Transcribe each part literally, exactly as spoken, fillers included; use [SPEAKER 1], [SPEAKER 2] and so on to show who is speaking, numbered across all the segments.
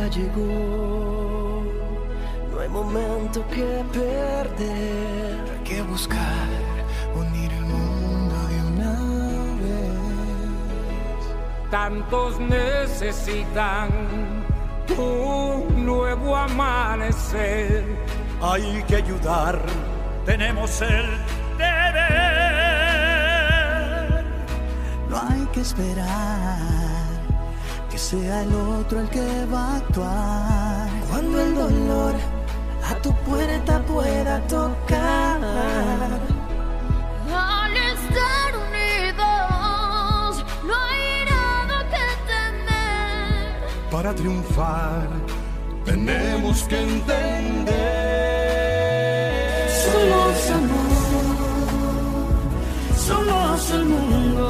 [SPEAKER 1] llegó. No hay momento que perder.
[SPEAKER 2] Hay que buscar unir el mundo de una vez.
[SPEAKER 3] Tantos necesitan un nuevo amanecer.
[SPEAKER 4] Hay que ayudar, tenemos el deber.
[SPEAKER 2] No hay que esperar que sea el otro el que va a actuar.
[SPEAKER 1] Cuando el dolor a tu puerta pueda tocar,
[SPEAKER 5] al estar unidos no hay nada que temer.
[SPEAKER 4] Para triunfar tenemos que entender.
[SPEAKER 1] somos amor, somos el mundo,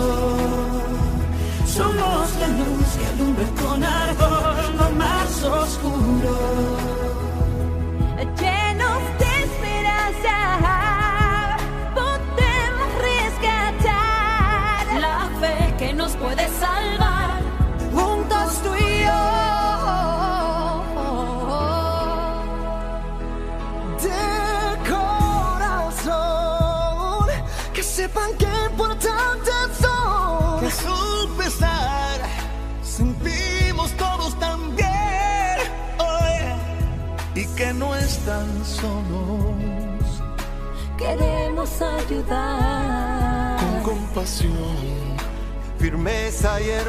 [SPEAKER 1] somos la luz que alumbra con ardor lo más oscuro.
[SPEAKER 5] Llenos de esperanza, podemos rescatar la fe que nos puede salvar.
[SPEAKER 1] Juntos tú y yo, de corazón, que sepan que importantes son.
[SPEAKER 2] Que a su pesar sentimos todos tan bien. Y que no están solos.
[SPEAKER 5] Queremos ayudar
[SPEAKER 2] con compasión, firmeza y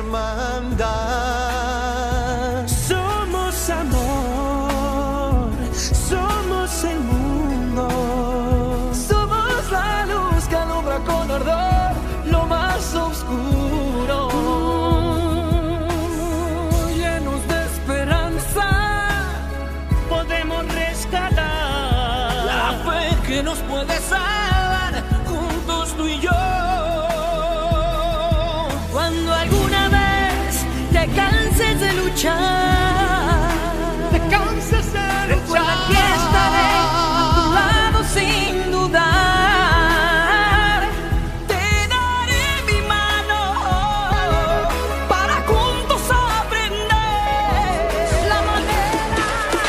[SPEAKER 2] hermandad.
[SPEAKER 1] Somos amor, somos el mundo, somos la luz que alumbra con ardor lo más oscuro.
[SPEAKER 3] Llenos de esperanza, podemos rescatar
[SPEAKER 1] la fe que nos puede salvar, juntos tú y yo. Cuando alguna vez te canses de luchar,
[SPEAKER 2] te canses de
[SPEAKER 1] recuerda que estaré a tu lado sin dudar. Te daré mi mano para juntos aprender la manera.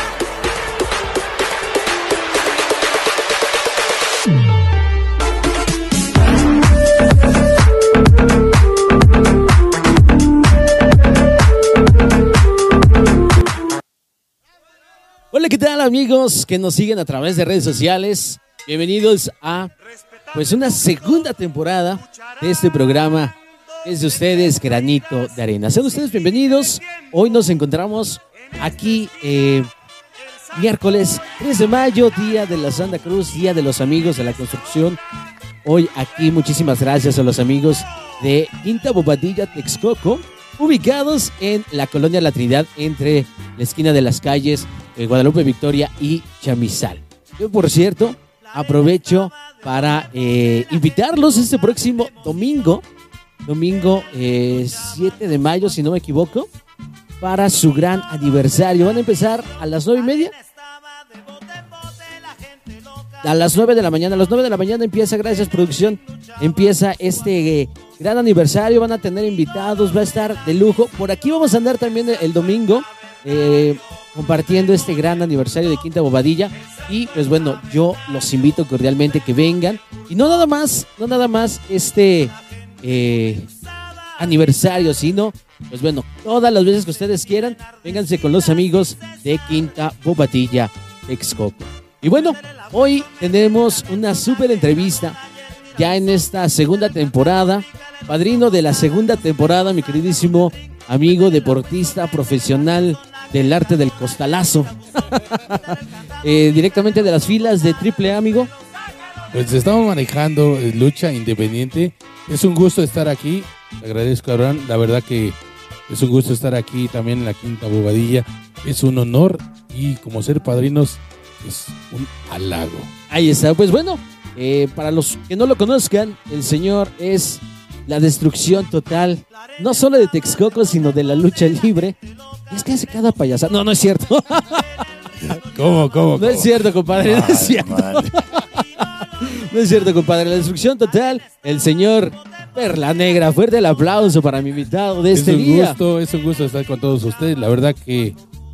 [SPEAKER 6] Hola, ¿qué tal, amigos que nos siguen a través de redes sociales? Bienvenidos a pues una segunda temporada de este programa que es de ustedes, Granito de Arena. Sean ustedes bienvenidos. Hoy nos encontramos aquí eh, miércoles tres de mayo, día de la Santa Cruz, día de los amigos de la construcción. Hoy aquí muchísimas gracias a los amigos de Quinta Bobadilla, Texcoco, ubicados en la colonia La Trinidad, entre la esquina de las calles eh, Guadalupe Victoria y Chamizal. Yo, por cierto, aprovecho para eh, invitarlos este próximo domingo, domingo eh, siete de mayo, si no me equivoco, para su gran aniversario. Van a empezar a las nueve y media. A las nueve de la mañana, a las nueve de la mañana empieza, gracias producción, empieza este eh, gran aniversario. Van a tener invitados, va a estar de lujo. Por aquí vamos a andar también el, el domingo eh, compartiendo este gran aniversario de Quinta Bobadilla. Y pues bueno, yo los invito cordialmente que vengan. Y no nada más, no nada más este eh, aniversario, sino pues bueno, todas las veces que ustedes quieran, vénganse con los amigos de Quinta Bobadilla Texcoco. Y bueno, hoy tenemos una súper entrevista ya en esta segunda temporada. Padrino de la segunda temporada, mi queridísimo amigo deportista profesional del arte del costalazo. eh, directamente de las filas de Triple A, amigo.
[SPEAKER 7] Pues estamos manejando lucha independiente. Es un gusto estar aquí. Te agradezco, Abraham. La verdad que es un gusto estar aquí también en la Quinta Bobadilla. Es un honor y como ser padrinos es un halago.
[SPEAKER 6] Ahí está, pues bueno, eh, para los que no lo conozcan, el señor es la destrucción total, no solo de Texcoco, sino de la lucha libre. Es que hace cada payasada. No, no es cierto.
[SPEAKER 7] ¿Cómo, cómo,
[SPEAKER 6] No
[SPEAKER 7] cómo?
[SPEAKER 6] es cierto, compadre, no es cierto. No es cierto, compadre, la destrucción total, el señor Perla Negra. Fuerte el aplauso para mi invitado de este
[SPEAKER 7] es un
[SPEAKER 6] día.
[SPEAKER 7] Gusto, es un gusto estar con todos ustedes. La verdad que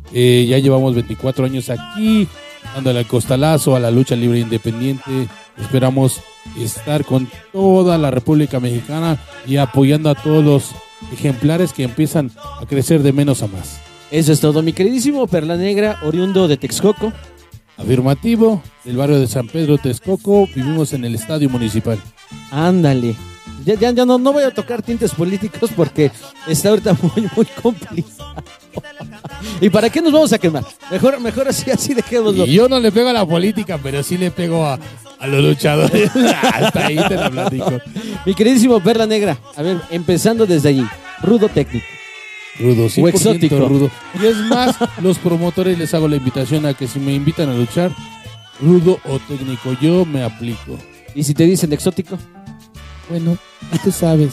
[SPEAKER 7] Eh, ya llevamos veinticuatro años aquí, dándole al costalazo a la lucha libre independiente. Esperamos estar con toda la República Mexicana y apoyando a todos los ejemplares que empiezan a crecer de menos a más.
[SPEAKER 6] Eso es todo, mi queridísimo Perla Negra, oriundo de Texcoco.
[SPEAKER 7] Afirmativo, del barrio de San Pedro, Texcoco. Vivimos en el estadio municipal.
[SPEAKER 6] Ándale. Ya, ya, ya no, no voy a tocar tintes políticos porque está ahorita muy, muy complicado. ¿Y para qué nos vamos a quemar? Mejor, mejor así, así dejémoslo.
[SPEAKER 7] Y yo no le pego a la política, pero sí le pego a, a los luchadores. Hasta ahí te la platico.
[SPEAKER 6] Mi queridísimo Perla Negra, a ver, empezando desde allí. Rudo técnico.
[SPEAKER 7] Rudo, sí,
[SPEAKER 6] o exótico.
[SPEAKER 7] Rudo. Y es más, los promotores les hago la invitación a que si me invitan a luchar, rudo o técnico, yo me aplico.
[SPEAKER 6] ¿Y si te dicen exótico?
[SPEAKER 7] Bueno, tú te sabes.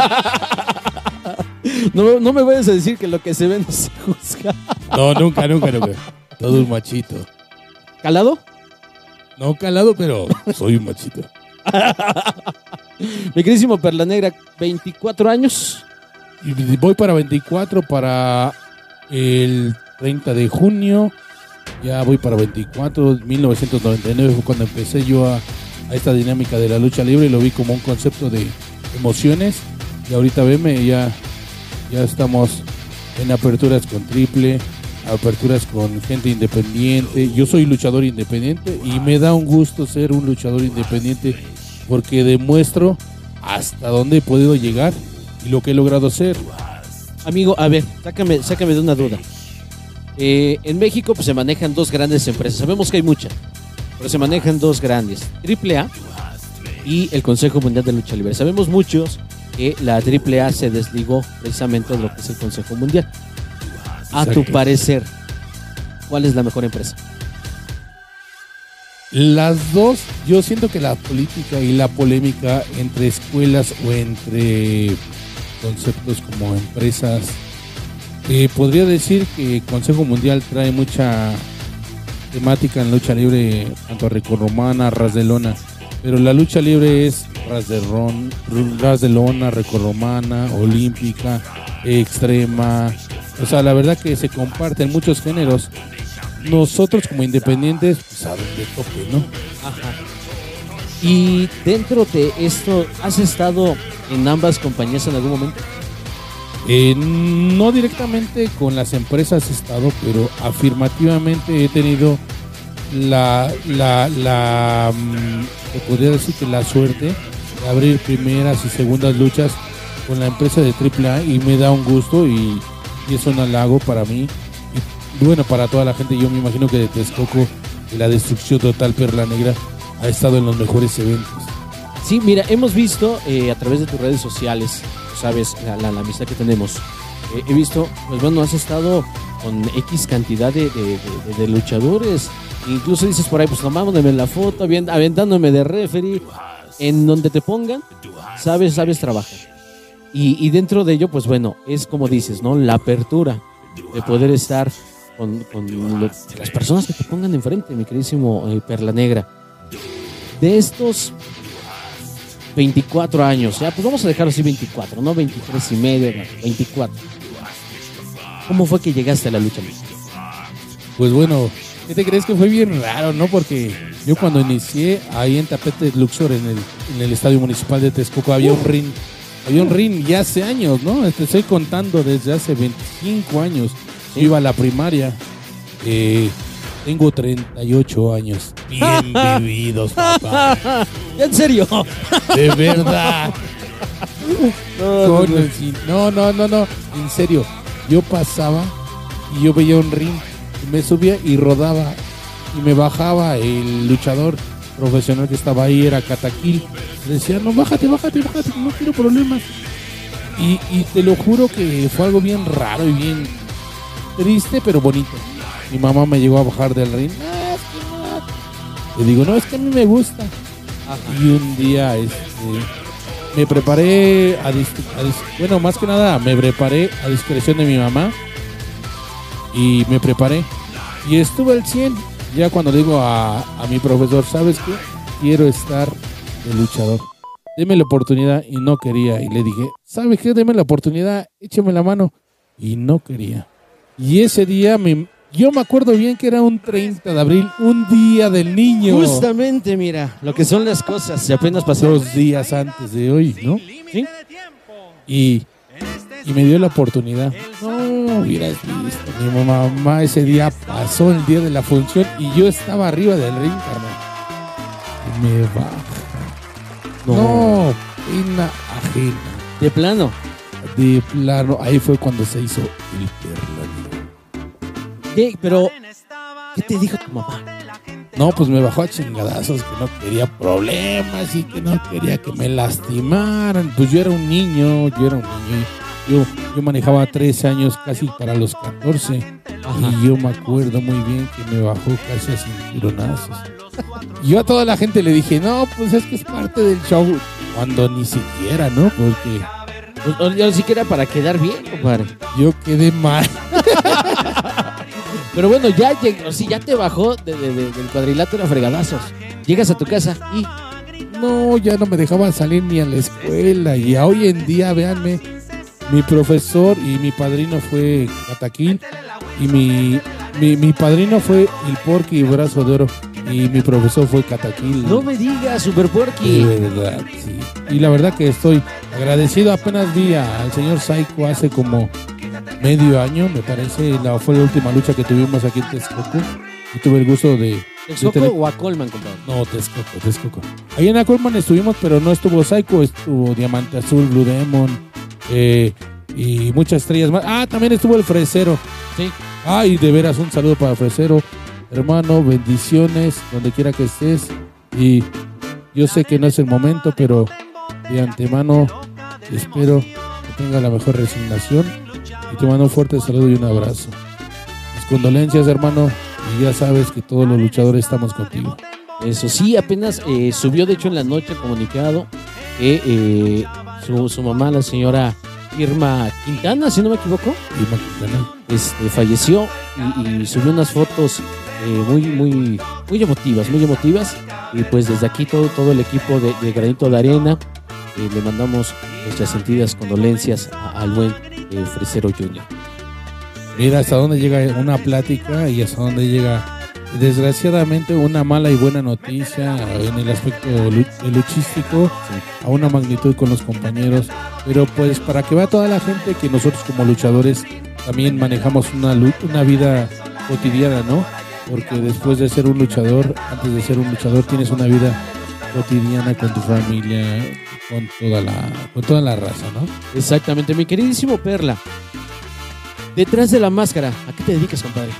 [SPEAKER 6] No, no me vayas a decir que lo que se ve no se juzga.
[SPEAKER 7] No, nunca, nunca, nunca. Todo un machito.
[SPEAKER 6] ¿Calado?
[SPEAKER 7] No calado, pero soy un machito.
[SPEAKER 6] Mi queridísimo Perla Negra, veinticuatro años.
[SPEAKER 7] Y voy para veinticuatro, para el treinta de junio. Ya voy para veinticuatro. mil novecientos noventa y nueve fue cuando empecé yo a, a esta dinámica de la lucha libre y lo vi como un concepto de emociones. Y ahorita veme, ya, ya estamos en aperturas con triple, aperturas con gente independiente. Yo soy luchador independiente y me da un gusto ser un luchador independiente porque demuestro hasta dónde he podido llegar y lo que he logrado hacer.
[SPEAKER 6] Amigo, a ver, sácame, sácame de una duda. Eh, en México pues se manejan dos grandes empresas. Sabemos que hay muchas, pero se manejan dos grandes: triple A y el Consejo Mundial de Lucha Libre. Sabemos muchos que la triple A se desligó precisamente de lo que es el Consejo Mundial. A
[SPEAKER 7] Exacto.
[SPEAKER 6] tu parecer, ¿cuál es la mejor empresa?
[SPEAKER 7] Las dos, yo siento que la política y la polémica entre escuelas o entre conceptos como empresas, eh, podría decir que Consejo Mundial trae mucha temática en lucha libre, tanto a Recorromana, ras de lona, pero la lucha libre es ras de, ron, ras de lona, Recorromana, olímpica, extrema, o sea, la verdad que se comparten muchos géneros. Nosotros como independientes, pues a donde toque, ¿no?
[SPEAKER 6] Ajá. Y dentro de esto, ¿has estado en ambas compañías en algún momento?
[SPEAKER 7] Eh, no directamente con las empresas he estado, pero afirmativamente he tenido la, la, la, te podría decir que la suerte de abrir primeras y segundas luchas con la empresa de triple A y me da un gusto y, y es un halago para mí. Y bueno, para toda la gente, yo me imagino que de Texcoco, de la Destrucción Total Perla Negra, ha estado en los mejores eventos.
[SPEAKER 6] Sí, mira, hemos visto eh, a través de tus redes sociales, sabes, la, la, la amistad que tenemos. Eh, he visto, pues bueno, has estado con X cantidad de, de, de, de luchadores. Incluso dices por ahí, pues tomándome la foto, aventándome de referee. En donde te pongan, sabes, sabes trabajar. Y, y dentro de ello, pues bueno, es como dices, ¿no? La apertura de poder estar con, con lo, las personas que te pongan enfrente, mi queridísimo eh, Perla Negra. De estos veinticuatro años, ya, pues vamos a dejarlo así veinticuatro, no veintitrés y medio, no, veinticuatro. ¿Cómo fue que llegaste a la lucha libre?
[SPEAKER 7] Pues bueno, ¿qué te crees? Que fue bien raro, ¿no? Porque yo cuando inicié ahí en Tapete Luxor, en el, en el Estadio Municipal de Texcoco, había un ring, había un ring ya hace años, ¿no? Te estoy contando desde hace veinticinco años. Yo iba a la primaria, eh, tengo treinta y ocho años, bien vividos, papá.
[SPEAKER 6] ¿En serio?
[SPEAKER 7] De verdad.
[SPEAKER 6] No,
[SPEAKER 7] Con el cin- no, no, no, no, en serio. Yo pasaba y yo veía un ring, y me subía y rodaba y me bajaba el luchador profesional que estaba ahí, era Cataquil. Le decía, no, bájate, bájate, bájate, no quiero problemas. Y, y te lo juro que fue algo bien raro y bien triste, pero bonito. Mi mamá me llegó a bajar del ring. "Ah, es que no". Le digo, no, es que a mí me gusta. Y un día este, me preparé a, dis- a dis- bueno, más que nada me preparé a discreción de mi mamá y me preparé y estuve al cien. Ya cuando le digo a, a mi profesor, ¿sabes qué? Quiero estar de luchador, deme la oportunidad, y no quería. Y le dije, ¿sabes qué? Deme la oportunidad, écheme la mano, y no quería. Y ese día me, Yo me acuerdo bien que era un treinta de abril, un día del niño.
[SPEAKER 6] Justamente, mira, lo que son las cosas. Se apenas pasó
[SPEAKER 7] dos días antes de hoy, ¿no?
[SPEAKER 6] Sí.
[SPEAKER 7] Y, y me dio la oportunidad. No hubieras visto. Mi mamá ese día pasó el día de la función y yo estaba arriba del ring, carnal. Y me baja. No, no pena ajena.
[SPEAKER 6] De plano.
[SPEAKER 7] De plano. Ahí fue cuando se hizo el perla.
[SPEAKER 6] ¿Qué? Pero, ¿qué te dijo tu mamá?
[SPEAKER 7] No, pues me bajó a chingadazos, que no quería problemas y que no quería que me lastimaran. Pues yo era un niño, yo era un niño. Yo, yo manejaba trece años casi para los catorce. Ajá. Y yo me acuerdo muy bien que me bajó casi a cinturonazos. Y yo a toda la gente le dije, no, pues es que es parte del show. Cuando ni siquiera, ¿no? Porque...
[SPEAKER 6] Pues, yo ni siquiera para quedar bien, compadre.
[SPEAKER 7] Yo quedé mal.
[SPEAKER 6] Pero bueno, ya llegó, sí, ya te bajó de, de, de, del cuadrilátero a fregadazos. Llegas a tu casa y...
[SPEAKER 7] No, ya no me dejaban salir ni a la escuela. Y a hoy en día, véanme, mi profesor y mi padrino fue Cataquín. Y mi, mi, mi padrino fue el Porky Brazo de Oro. Y mi profesor fue Cataquín.
[SPEAKER 6] No me digas, Super Porky.
[SPEAKER 7] De verdad, sí. Y la verdad que estoy agradecido. Apenas vi al señor Psycho hace como... medio año, me parece, la, fue la última lucha que tuvimos aquí en Texcoco y tuve el gusto de...
[SPEAKER 6] ¿Texcoco
[SPEAKER 7] de tener...
[SPEAKER 6] o a Colman, compadre?
[SPEAKER 7] No, Texcoco, Texcoco. Ahí en a Colman estuvimos, pero no estuvo Psycho, estuvo Diamante Azul, Blue Demon eh, y muchas estrellas más. Ah, también estuvo el Fresero.
[SPEAKER 6] Sí.
[SPEAKER 7] Ah, y de veras un saludo para el Fresero. Hermano, bendiciones, donde quiera que estés. Y yo sé que no es el momento, pero de antemano espero que tenga la mejor resignación. Y te mando un fuerte saludo y un abrazo. Mis condolencias, hermano. Y ya sabes que todos los luchadores estamos contigo.
[SPEAKER 6] Eso sí, apenas eh, subió de hecho en la noche el comunicado que eh, su, su mamá, la señora Irma Quintana, si no me equivoco,
[SPEAKER 7] Irma Quintana,
[SPEAKER 6] este, falleció y, y subió unas fotos eh, muy, muy, muy emotivas, muy emotivas. Y pues desde aquí todo, todo el equipo de, de Granito de Arena eh, le mandamos nuestras sentidas condolencias a, al buen eh, Fresero Junior
[SPEAKER 7] Mira hasta dónde llega una plática y hasta dónde llega, desgraciadamente, una mala y buena noticia en el aspecto luchístico, sí, a una magnitud con los compañeros. Pero pues para que vea toda la gente que nosotros como luchadores también manejamos una, una vida cotidiana, ¿no? Porque después de ser un luchador, antes de ser un luchador, tienes una vida cotidiana con tu familia, con toda la, con toda la raza, ¿no?
[SPEAKER 6] Exactamente, mi queridísimo Perla. Detrás de la máscara, ¿a qué te dedicas, compadre?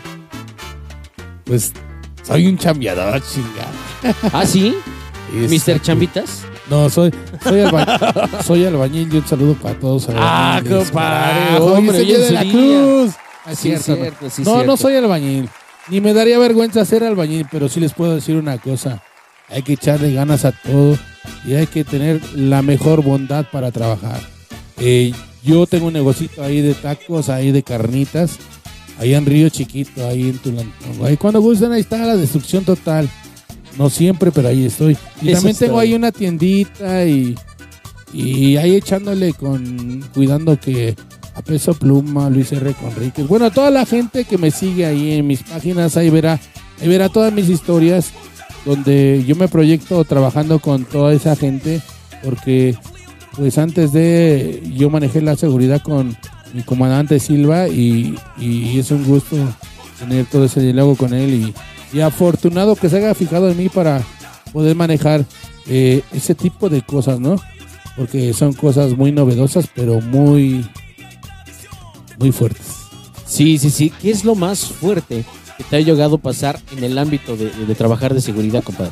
[SPEAKER 7] Pues soy un chambeador, chingada.
[SPEAKER 6] ¿Ah, sí?
[SPEAKER 7] Exacto.
[SPEAKER 6] ¿mister Chambitas?
[SPEAKER 7] No, soy soy, alba, soy albañil y un saludo para todos.
[SPEAKER 6] Ah, compadre.
[SPEAKER 7] Ah,
[SPEAKER 6] Hombre,
[SPEAKER 7] hoy es el día de la Cruz. Ah,
[SPEAKER 6] sí,
[SPEAKER 7] cierto,
[SPEAKER 6] cierto,
[SPEAKER 7] no,
[SPEAKER 6] sí,
[SPEAKER 7] no,
[SPEAKER 6] cierto.
[SPEAKER 7] no soy albañil. Ni me daría vergüenza ser albañil, pero sí les puedo decir una cosa. Hay que echarle ganas a todo y hay que tener la mejor bondad para trabajar. Eh, yo tengo un negocito ahí de tacos, ahí de carnitas, ahí en Río Chiquito, ahí en Tulantongo. Ahí cuando gusten, ahí está la destrucción total. No siempre, pero ahí estoy. Y
[SPEAKER 6] Eso
[SPEAKER 7] también
[SPEAKER 6] está
[SPEAKER 7] tengo
[SPEAKER 6] bien.
[SPEAKER 7] ahí una tiendita y, y ahí echándole con, cuidando que a Peso Pluma, Luis R. Conríquez. Bueno, toda la gente que me sigue ahí en mis páginas, ahí verá, ahí verá todas mis historias donde yo me proyecto trabajando con toda esa gente, porque pues antes de yo manejé la seguridad con mi comandante Silva y, y es un gusto tener todo ese diálogo con él y, y afortunado que se haya fijado en mí para poder manejar eh, ese tipo de cosas, ¿no? Porque son cosas muy novedosas, pero muy, muy fuertes.
[SPEAKER 6] Sí, sí, sí. ¿Qué es lo más fuerte que te ha llegado a pasar en el ámbito de, de, de trabajar de seguridad, compadre?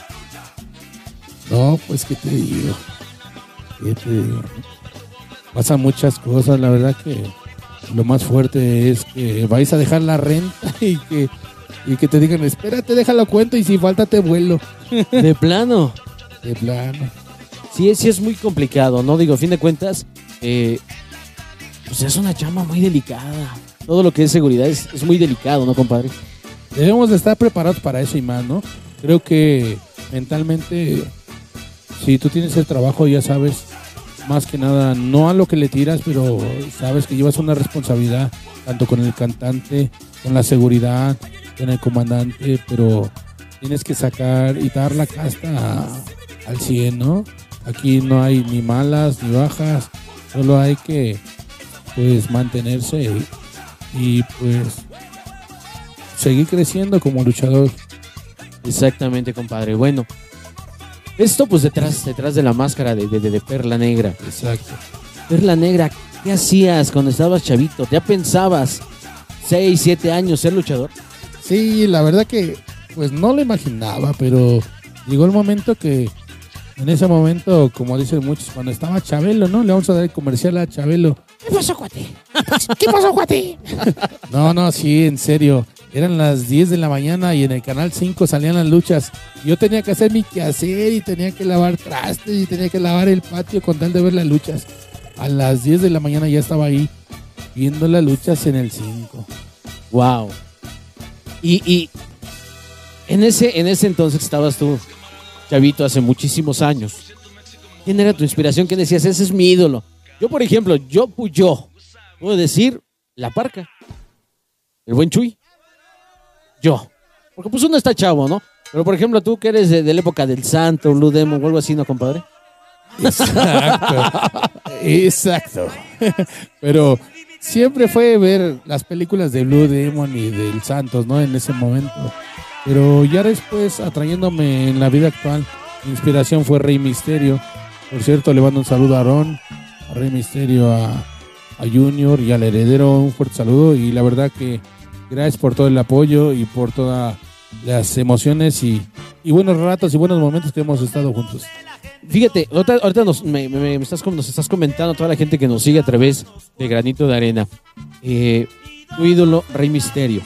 [SPEAKER 7] No, pues, ¿qué te digo? ¿Qué te digo? Pasan muchas cosas, la verdad que lo más fuerte es que vais a dejar la renta y que, y que te digan, espérate, déjalo cuento y si falta te vuelo.
[SPEAKER 6] De plano.
[SPEAKER 7] De plano.
[SPEAKER 6] Sí, sí es muy complicado, ¿no? Digo, a fin de cuentas, eh, pues es una chamba muy delicada. Todo lo que es seguridad es, es muy delicado, ¿no, compadre?
[SPEAKER 7] Debemos de estar preparados para eso y más, ¿no? Creo que mentalmente, si tú tienes el trabajo, ya sabes más que nada, no a lo que le tiras, pero sabes que llevas una responsabilidad, tanto con el cantante, con la seguridad, con el comandante, pero tienes que sacar y dar la casta a, al cien, ¿no? Aquí no hay ni malas ni bajas, solo hay que pues mantenerse y, y pues seguir creciendo como luchador.
[SPEAKER 6] Exactamente, compadre. Bueno, esto pues detrás, detrás de la máscara de, de, de Perla Negra.
[SPEAKER 7] Exacto.
[SPEAKER 6] Perla Negra, ¿qué hacías cuando estabas chavito? ¿Ya pensabas seis, siete años ser luchador?
[SPEAKER 7] Sí, la verdad que pues no lo imaginaba, pero llegó el momento que en ese momento, como dicen muchos, cuando estaba Chabelo, ¿no? Le vamos a dar el comercial a Chabelo.
[SPEAKER 6] ¿Qué pasó, cuate?
[SPEAKER 7] ¿Qué pasó, cuate? No, no, sí, en serio. Eran las diez de la mañana y en el Canal cinco salían las luchas. Yo tenía que hacer mi quehacer y tenía que lavar trastes y tenía que lavar el patio con tal de ver las luchas. A las diez de la mañana ya estaba ahí viendo las luchas en el cinco.
[SPEAKER 6] Wow. Y, y en ese, en ese entonces estabas tú, chavito, hace muchísimos años. ¿Quién era tu inspiración? ¿Quién decías? Ese es mi ídolo. Yo, por ejemplo, yo, yo, puedo decir La Parca, el buen Chuy. Yo. Porque pues uno está chavo, ¿no? Pero, por ejemplo, tú que eres de, de la época del Santo, Blue Demon o algo así, ¿no, compadre?
[SPEAKER 7] Exacto. Exacto. Pero siempre fue ver las películas de Blue Demon y del Santos, ¿no? En ese momento. Pero ya después, atrayéndome en la vida actual, mi inspiración fue Rey Misterio. Por cierto, le mando un saludo a Aarón, a Rey Misterio, a, a Junior y al heredero. Un fuerte saludo. Y la verdad que gracias por todo el apoyo y por todas las emociones y, y buenos ratos y buenos momentos que hemos estado juntos.
[SPEAKER 6] Fíjate, ahorita, ahorita nos, me, me, me estás, nos estás comentando toda la gente que nos sigue a través de Granito de Arena. Eh, tu ídolo, Rey Misterio.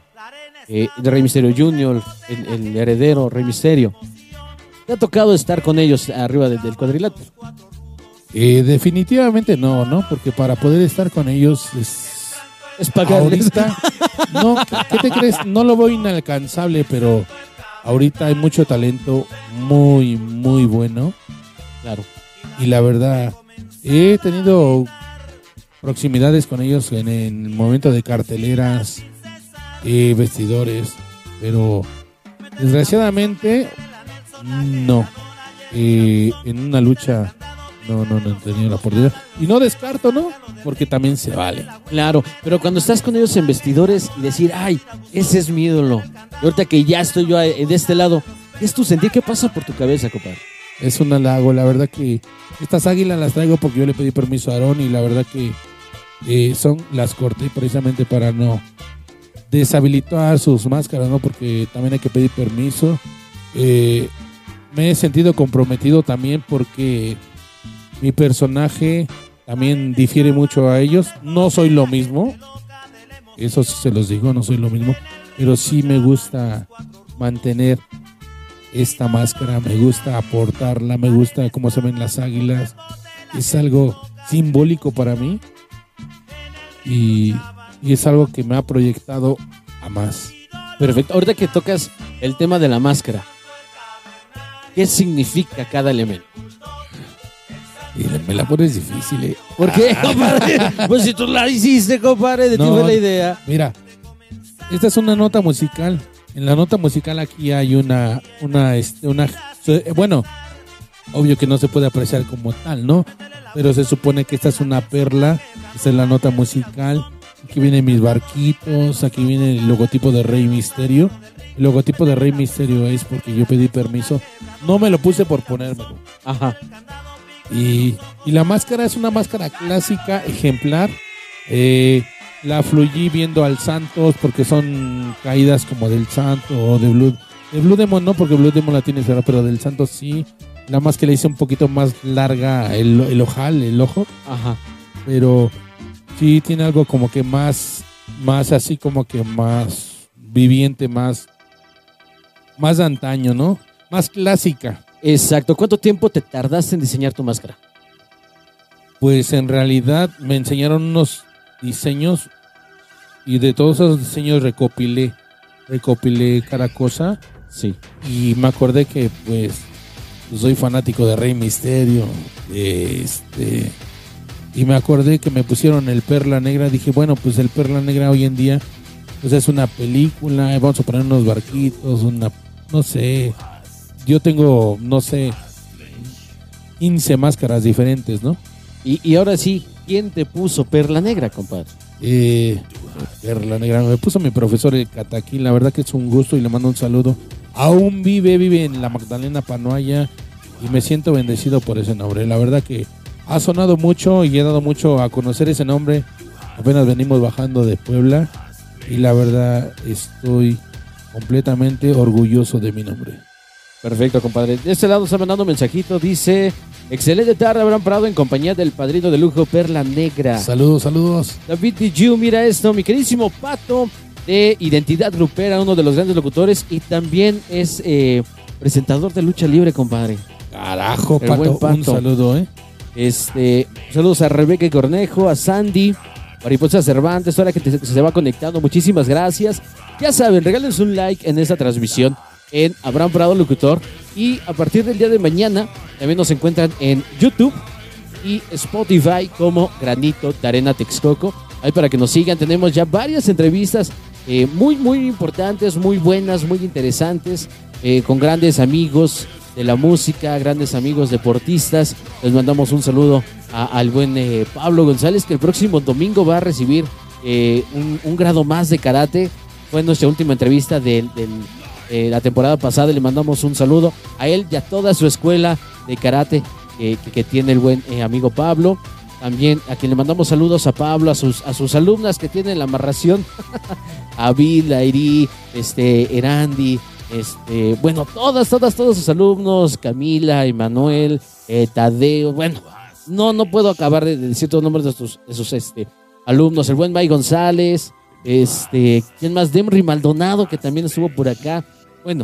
[SPEAKER 6] Eh, de Rey Misterio Junior, el, el heredero Rey Misterio. ¿Te ha tocado estar con ellos arriba de, del cuadrilátero?
[SPEAKER 7] Eh, definitivamente no, ¿no? Porque para poder estar con ellos es...
[SPEAKER 6] Es pagarles.
[SPEAKER 7] Ahorita, no, ¿qué te crees? No lo veo inalcanzable, pero ahorita hay mucho talento muy, muy bueno.
[SPEAKER 6] Claro.
[SPEAKER 7] Y la verdad, he tenido proximidades con ellos en el momento de carteleras, eh, vestidores, pero desgraciadamente no. Eh, en una lucha no, no, no he tenido la oportunidad. Y no descarto, ¿no? Porque también se vale.
[SPEAKER 6] Claro, pero cuando estás con ellos en vestidores y decir, ay, ese es mi ídolo. Y ahorita que ya estoy yo de este lado, ¿qué es tu sentir? ¿Qué pasa por tu cabeza, compadre?
[SPEAKER 7] Es un halago, la verdad que estas águilas las traigo porque yo le pedí permiso a Aarón y la verdad que eh, son las corté precisamente para no deshabilitar sus máscaras, ¿no? Porque también hay que pedir permiso. Eh, me he sentido comprometido también porque mi personaje también difiere mucho a ellos. No soy lo mismo, eso sí se los digo, no soy lo mismo, pero sí me gusta mantener esta máscara, me gusta aportarla, me gusta cómo se ven las águilas. Es algo simbólico para mí y, y es algo que me ha proyectado a más.
[SPEAKER 6] Perfecto. Ahorita que tocas el tema de la máscara, ¿qué significa cada elemento?
[SPEAKER 7] Me la pones difícil, ¿eh?
[SPEAKER 6] ¿Por qué, compadre? Pues si tú la hiciste, compadre, de ti fue la idea.
[SPEAKER 7] Mira, esta es una nota musical. En la nota musical aquí hay una, una, este, una, bueno, obvio que no se puede apreciar como tal, ¿no? Pero se supone que esta es una perla. Esta es la nota musical. Aquí vienen mis barquitos. Aquí viene el logotipo de Rey Misterio. El logotipo de Rey Misterio es porque yo pedí permiso. No me lo puse por ponérmelo.
[SPEAKER 6] Ajá.
[SPEAKER 7] Y, y la máscara es una máscara clásica, ejemplar. Eh, la fluí viendo al Santos porque son caídas como del Santo o de Blue, de Blue Demon, no, porque Blue Demon la tiene cerrada, pero del Santos sí. Nada más que le hice un poquito más larga el, el ojal, el ojo.
[SPEAKER 6] Ajá.
[SPEAKER 7] Pero sí tiene algo como que más, más así como que más viviente, más, más de antaño, ¿no? Más clásica.
[SPEAKER 6] Exacto. ¿Cuánto tiempo te tardaste en diseñar tu máscara?
[SPEAKER 7] Pues en realidad me enseñaron unos diseños y de todos esos diseños recopilé, recopilé cada cosa.
[SPEAKER 6] Sí.
[SPEAKER 7] Y me acordé que pues pues, soy fanático de Rey Misterio. Este, y me acordé que me pusieron el Perla Negra. Dije, bueno, pues el Perla Negra hoy en día pues es una película. Vamos a poner unos barquitos, una, no sé. Yo tengo, no sé, quince máscaras diferentes, ¿no?
[SPEAKER 6] Y, y ahora sí, ¿quién te puso Perla Negra, compadre?
[SPEAKER 7] Eh, Perla Negra, me puso mi profesor el Cataquín. La verdad que es un gusto y le mando un saludo. Aún vive, vive en la Magdalena Panoaya y me siento bendecido por ese nombre. La verdad que ha sonado mucho y he dado mucho a conocer ese nombre. Apenas venimos bajando de Puebla y la verdad estoy completamente orgulloso de mi nombre.
[SPEAKER 6] Perfecto, compadre. De este lado está mandando un mensajito. Dice: excelente tarde, Abraham Prado, en compañía del padrino de lujo Perla Negra.
[SPEAKER 7] Saludos, saludos.
[SPEAKER 6] David Diyu, mira esto. Mi queridísimo Pato, de Identidad Grupera, uno de los grandes locutores, y también es eh, presentador de lucha libre, compadre.
[SPEAKER 7] Carajo,
[SPEAKER 6] El
[SPEAKER 7] Pato,
[SPEAKER 6] buen Pato.
[SPEAKER 7] un saludo, ¿eh?
[SPEAKER 6] Este, saludos a Rebeca Cornejo, a Sandy, Mariposa Cervantes, toda la gente que se va conectando. Muchísimas gracias. Ya saben, regálense un like en esta transmisión en Abraham Prado Locutor, y a partir del día de mañana también nos encuentran en YouTube y Spotify como Granito de Arena Texcoco. Ahí para que nos sigan, tenemos ya varias entrevistas eh, muy muy importantes, muy buenas, muy interesantes, eh, con grandes amigos de la música, grandes amigos deportistas. Les mandamos un saludo a, al buen eh, Pablo González, que el próximo domingo va a recibir eh, un, un grado más de karate. Fue nuestra última entrevista del, del Eh, la temporada pasada. Le mandamos un saludo a él y a toda su escuela de karate eh, que, que tiene el buen eh, amigo Pablo. También a quien le mandamos saludos a Pablo, a sus, a sus alumnas que tienen la amarración, a Bill, a Iri, este, Erandi, este, bueno, todas, todas, todos sus alumnos, Camila, Emanuel, eh, Tadeo, bueno, no, no puedo acabar de decir todos los nombres de sus, de sus este, alumnos, el buen May González, este, ¿quién más? Demry Maldonado, que también estuvo por acá. Bueno,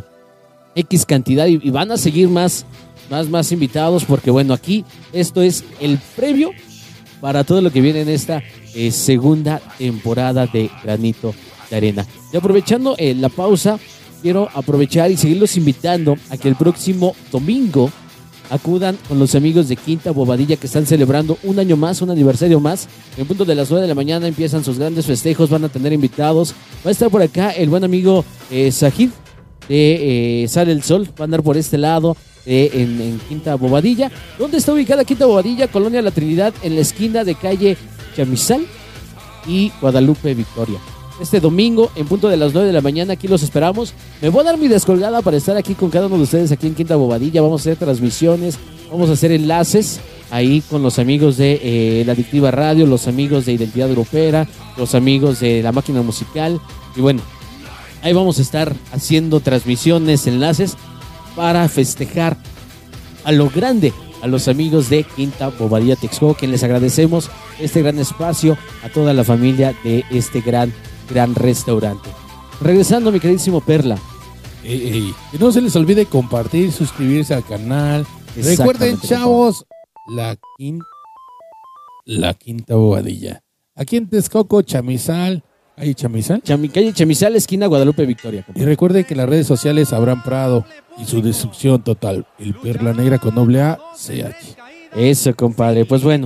[SPEAKER 6] X cantidad, y, y van a seguir más, más, más invitados, porque bueno, aquí esto es el previo para todo lo que viene en esta eh, segunda temporada de Granito de Arena. Y aprovechando eh, la pausa, quiero aprovechar y seguirlos invitando a que el próximo domingo acudan con los amigos de Quinta Bobadilla, que están celebrando un año más, un aniversario más. En punto de las nueve de la mañana empiezan sus grandes festejos, van a tener invitados. Va a estar por acá el buen amigo eh, Sajid de eh, Sale el Sol, va a andar por este lado eh, en, en Quinta Bobadilla. ¿Dónde está ubicada Quinta Bobadilla? Colonia La Trinidad, en la esquina de calle Chamizal y Guadalupe Victoria. Este domingo, en punto de las nueve de la mañana, aquí los esperamos. Me voy a dar mi descolgada para estar aquí con cada uno de ustedes aquí en Quinta Bobadilla. Vamos a hacer transmisiones, vamos a hacer enlaces ahí con los amigos de eh, La Adictiva Radio, los amigos de Identidad Grupera, los amigos de La Máquina Musical. Y bueno, ahí vamos a estar haciendo transmisiones, enlaces para festejar a lo grande a los amigos de Quinta Bobadilla Texcoco, quien les agradecemos este gran espacio, a toda la familia de este gran gran restaurante. Regresando, mi queridísimo Perla.
[SPEAKER 7] Ey, ey, que no se les olvide compartir, suscribirse al canal. Recuerden, chavos, la, quin... la Quinta Bobadilla. Aquí en Texcoco, Chamizal. ¿Hay Chamizal?
[SPEAKER 6] Chami, calle Chamizal, esquina Guadalupe Victoria.
[SPEAKER 7] Y recuerden que las redes sociales Abraham Prado y su destrucción total, el Perla Negra con doble A, C H.
[SPEAKER 6] Eso, compadre. Pues bueno,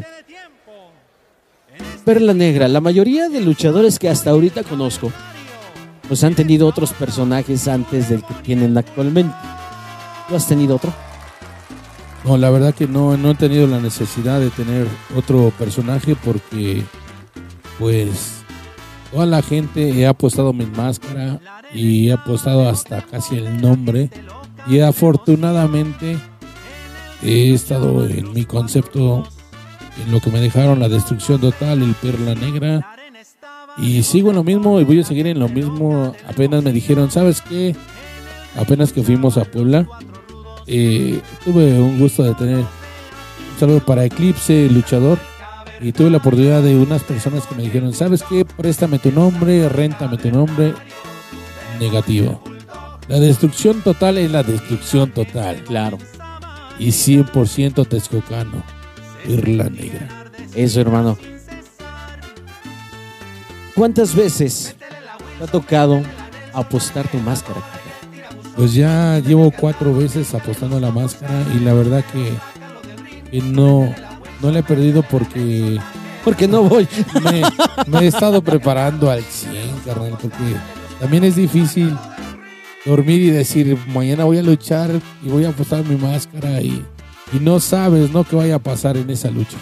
[SPEAKER 6] Perla Negra, la mayoría de luchadores que hasta ahorita conozco, pues han tenido otros personajes antes del que tienen actualmente. ¿Tú has tenido otro?
[SPEAKER 7] No, la verdad que no, no he tenido la necesidad de tener otro personaje porque, pues, toda la gente he apostado mi máscara y he apostado hasta casi el nombre, y afortunadamente he estado en mi concepto, en lo que me dejaron, la destrucción total, el Perla Negra, y sigo en lo mismo y voy a seguir en lo mismo. Apenas me dijeron, ¿sabes qué? Apenas que fuimos a Puebla, eh, tuve un gusto de tener un saludo para Eclipse, luchador, y tuve la oportunidad de unas personas que me dijeron, ¿sabes qué? Préstame tu nombre, réntame tu nombre. Negativo. La destrucción total es la destrucción total.
[SPEAKER 6] Claro.
[SPEAKER 7] Y cien por ciento texcocano. Perla Negra.
[SPEAKER 6] Eso, hermano. ¿Cuántas veces te ha tocado apostar tu máscara?
[SPEAKER 7] Pues ya llevo cuatro veces apostando a la máscara y la verdad que, que no, no la he perdido porque...
[SPEAKER 6] Porque no voy.
[SPEAKER 7] Me, me he estado preparando al cien, carnal, porque también es difícil dormir y decir, mañana voy a luchar y voy a apostar mi máscara y, y no sabes, ¿no?, qué vaya a pasar en esa lucha.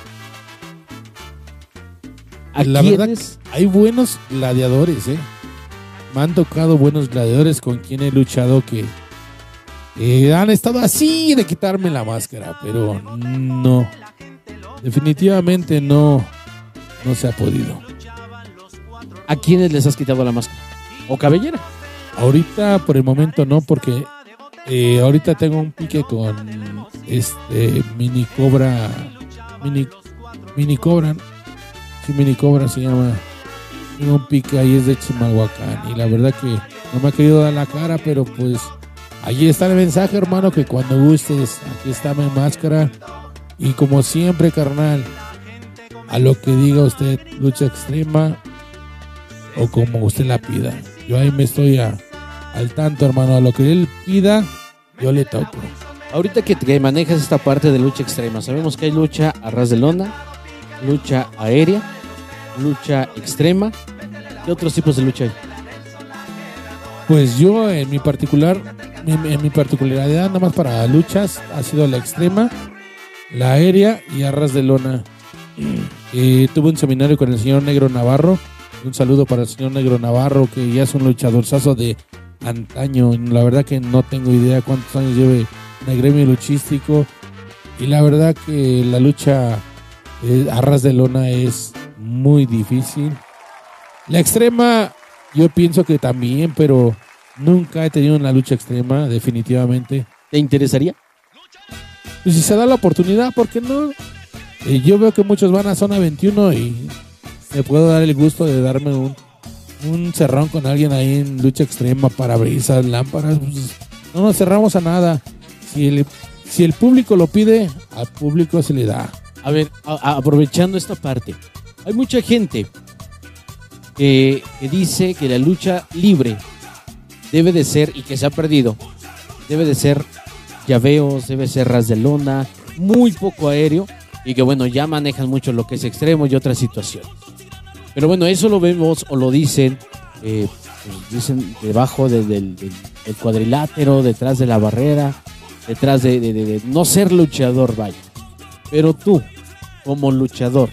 [SPEAKER 7] La verdad, hay buenos gladiadores, ¿eh? Me han tocado buenos gladiadores con quien he luchado que eh, han estado así de quitarme la máscara, pero no, definitivamente no, no se ha podido.
[SPEAKER 6] ¿A quiénes les has quitado la máscara? ¿O cabellera?
[SPEAKER 7] Ahorita por el momento no, porque eh, ahorita tengo un pique con este mini cobra, mini, mini cobra, sí, mini cobra se llama. Tengo un pique ahí, es de Chimalhuacán y la verdad que no me ha querido dar la cara, pero pues allí está el mensaje, hermano, que cuando gustes, aquí está mi máscara y como siempre, carnal, a lo que diga usted, lucha extrema o como usted la pida, yo ahí me estoy a, al tanto, hermano, a lo que él pida, yo le toco.
[SPEAKER 6] Ahorita que, que manejas esta parte de lucha extrema, sabemos que hay lucha a ras de lona, lucha aérea, lucha extrema. ¿Qué otros tipos de lucha hay?
[SPEAKER 7] Pues yo en mi particular, en, en mi particularidad, nada más para luchas, ha sido la extrema, la aérea y a ras de lona. Eh, tuve un seminario con el señor Negro Navarro. Un saludo para el señor Negro Navarro, que ya es un luchadorzazo de antaño. La verdad que no tengo idea cuántos años lleve en el gremio luchístico. Y la verdad que la lucha eh, a ras de lona es muy difícil. La extrema yo pienso que también, pero nunca he tenido una lucha extrema, definitivamente.
[SPEAKER 6] ¿Te interesaría?
[SPEAKER 7] Pues si se da la oportunidad, ¿por qué no? Eh, yo veo que muchos van a zona veintiuno y me puedo dar el gusto de darme un, un cerrón con alguien ahí en lucha extrema, parabrisas, lámparas. Pues no nos cerramos a nada. Si el, si el público lo pide, al público se le da.
[SPEAKER 6] A ver, a, a, aprovechando esta parte, hay mucha gente que, que dice que la lucha libre debe de ser, y que se ha perdido, debe de ser llaveos, debe ser ras de lona, muy poco aéreo, y que bueno, ya manejan mucho lo que es extremo y otras situaciones. Pero bueno, eso lo vemos o lo dicen, eh, pues dicen debajo de, del, del, del cuadrilátero, detrás de la barrera, detrás de, de, de, de no ser luchador, vaya. Pero tú, como luchador,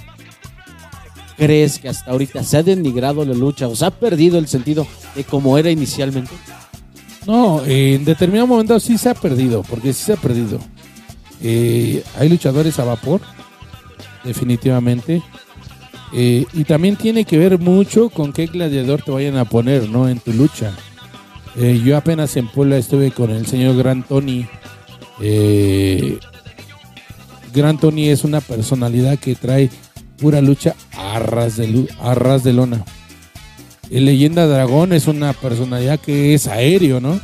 [SPEAKER 6] ¿crees que hasta ahorita se ha denigrado la lucha o se ha perdido el sentido de como era inicialmente?
[SPEAKER 7] No, eh, en determinado momento sí se ha perdido, porque sí se ha perdido. Eh, hay luchadores a vapor, definitivamente. Eh, y también tiene que ver mucho con qué gladiador te vayan a poner, ¿no?, en tu lucha. Eh, yo apenas en Puebla estuve con el señor Gran Tony. Eh, Gran Tony es una personalidad que trae pura lucha a ras de, a ras de lona. El Leyenda Dragón es una personalidad que es aéreo, ¿no?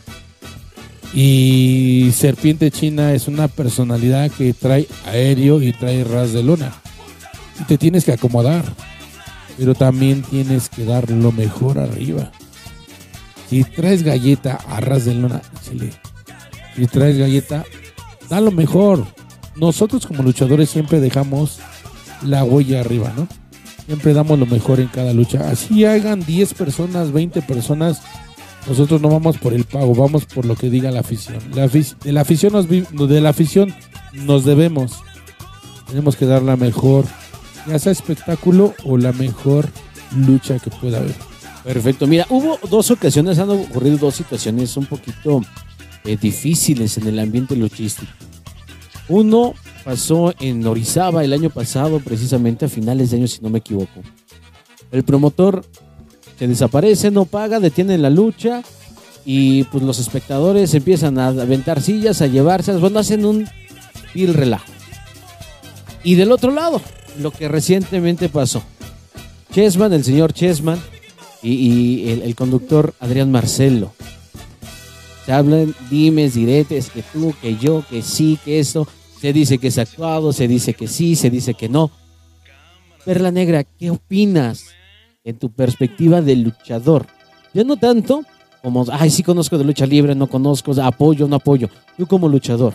[SPEAKER 7] Y Serpiente China es una personalidad que trae aéreo y trae ras de lona. Y te tienes que acomodar, pero también tienes que dar lo mejor arriba. Si traes galleta a ras de lona, chile. Si traes galleta, da lo mejor. Nosotros como luchadores siempre dejamos la huella arriba, ¿no? Siempre damos lo mejor en cada lucha. Así hagan diez personas, veinte personas, nosotros no vamos por el pago, vamos por lo que diga la afición. La afic- de, la afición nos vi- de la afición nos debemos. Tenemos que dar la mejor, ya sea espectáculo o la mejor lucha que pueda haber.
[SPEAKER 6] Perfecto. Mira, hubo dos ocasiones, han ocurrido dos situaciones un poquito eh, difíciles en el ambiente luchístico. Uno pasó en Orizaba el año pasado, precisamente a finales de año, si no me equivoco. El promotor se desaparece, no paga, detiene la lucha y pues los espectadores empiezan a aventar sillas, a llevárselas, bueno, hacen un vil relajo. Y del otro lado, lo que recientemente pasó. Chessman, el señor Chessman y, y el, el conductor Adrián Marcelo. Se hablan dimes, diretes, que tú, que yo, que sí, que esto. Se dice que es actuado, se dice que sí, se dice que no. Perla Negra, ¿qué opinas en tu perspectiva de luchador? Ya no tanto como, ay, sí conozco de lucha libre, no conozco, apoyo, no apoyo. Tú como luchador.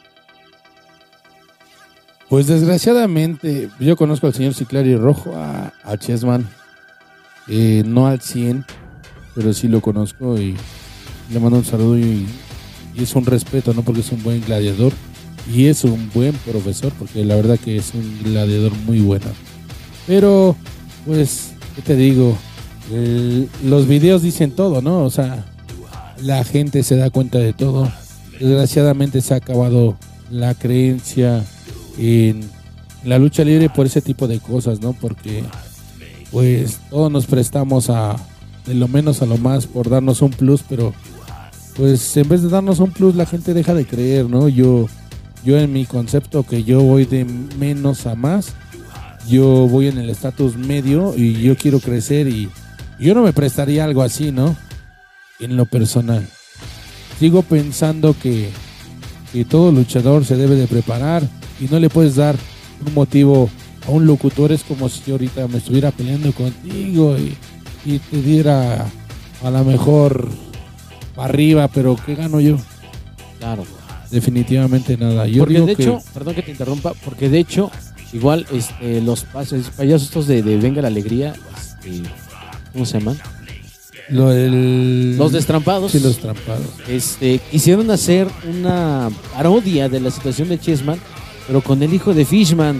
[SPEAKER 7] Pues desgraciadamente, yo conozco al señor Ciclari Rojo, a, a Chessman, eh, no al cien, pero sí lo conozco y le mando un saludo y, y es un respeto, ¿no? Porque es un buen gladiador y es un buen profesor, porque la verdad que es un gladiador muy bueno. Pero, pues, ¿qué te digo? El, los videos dicen todo, ¿no? O sea, la gente se da cuenta de todo. Desgraciadamente se ha acabado la creencia en la lucha libre por ese tipo de cosas, ¿no? Porque pues todos nos prestamos a de lo menos a lo más por darnos un plus, pero pues en vez de darnos un plus la gente deja de creer, ¿no? Yo yo en mi concepto que yo voy de menos a más, yo voy en el estatus medio y yo quiero crecer y yo no me prestaría algo así, ¿no? En lo personal sigo pensando que que todo luchador se debe de preparar y no le puedes dar un motivo a un locutor. Es como si yo ahorita me estuviera peleando contigo y, y te diera a lo mejor para arriba, pero ¿qué gano yo?
[SPEAKER 6] Claro.
[SPEAKER 7] Definitivamente nada. Yo
[SPEAKER 6] porque
[SPEAKER 7] digo
[SPEAKER 6] de
[SPEAKER 7] que...
[SPEAKER 6] hecho, perdón que te interrumpa, porque de hecho, igual este, los pasos, payasos estos de, de Venga la Alegría, este, ¿cómo se llaman?
[SPEAKER 7] Lo, el...
[SPEAKER 6] Los destrampados.
[SPEAKER 7] Sí, los destrampados.
[SPEAKER 6] Este, quisieron hacer una parodia de la situación de Chessman, pero con el hijo de Fishman.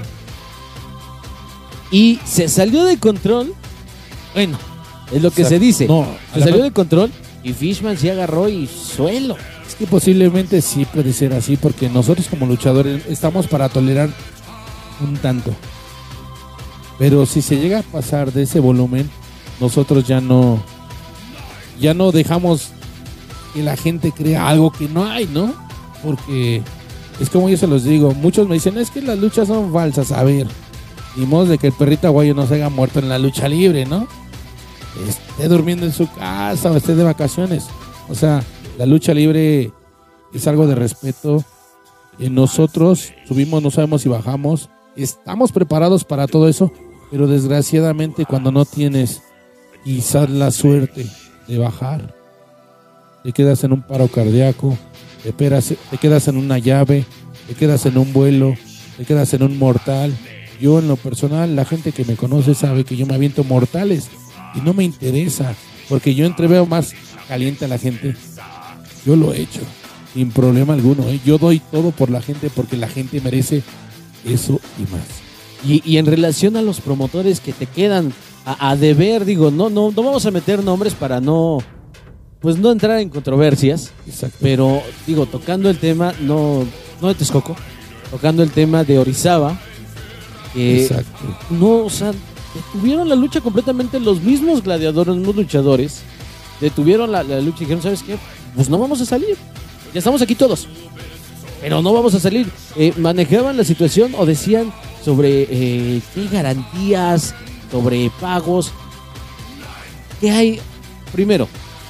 [SPEAKER 6] Y se salió de control. Bueno, es lo que
[SPEAKER 7] o sea,
[SPEAKER 6] se dice.
[SPEAKER 7] No,
[SPEAKER 6] se salió de control y Fishman se agarró y suelo.
[SPEAKER 7] Es que posiblemente sí puede ser así, porque nosotros como luchadores estamos para tolerar un tanto. Pero si se llega a pasar de ese volumen, nosotros ya no, ya no dejamos que la gente crea algo que no hay, ¿no? Porque es como yo se los digo, muchos me dicen, es que las luchas son falsas. A ver, ni modo de que el perrito aguayo no se haya muerto en la lucha libre, ¿no? Esté durmiendo en su casa o esté de vacaciones. O sea, la lucha libre es algo de respeto. Y nosotros subimos, no sabemos si bajamos. Estamos preparados para todo eso, pero desgraciadamente cuando no tienes quizás la suerte de bajar, te quedas en un paro cardíaco, te, peras, te quedas en una llave, te quedas en un vuelo, te quedas en un mortal. Yo en lo personal, la gente que me conoce sabe que yo me aviento mortales y no me interesa, porque yo entreveo más caliente a la gente. Yo lo he hecho sin problema alguno, ¿eh? Yo doy todo por la gente porque la gente merece eso y más.
[SPEAKER 6] Y, y en relación a los promotores que te quedan a, a deber, digo, no, no, no vamos a meter nombres para no, pues no entrar en controversias.
[SPEAKER 7] Exacto.
[SPEAKER 6] Pero digo, tocando el tema, no, no de Texcoco, tocando el tema de Orizaba, eh,
[SPEAKER 7] Exacto.
[SPEAKER 6] no, o sea, detuvieron la lucha completamente los mismos gladiadores, los mismos luchadores, detuvieron la, la lucha y dijeron, ¿sabes qué? Pues no vamos a salir, ya estamos aquí todos, pero no vamos a salir. Eh, manejaban la situación o decían sobre eh, qué garantías, sobre pagos, qué hay. Primero,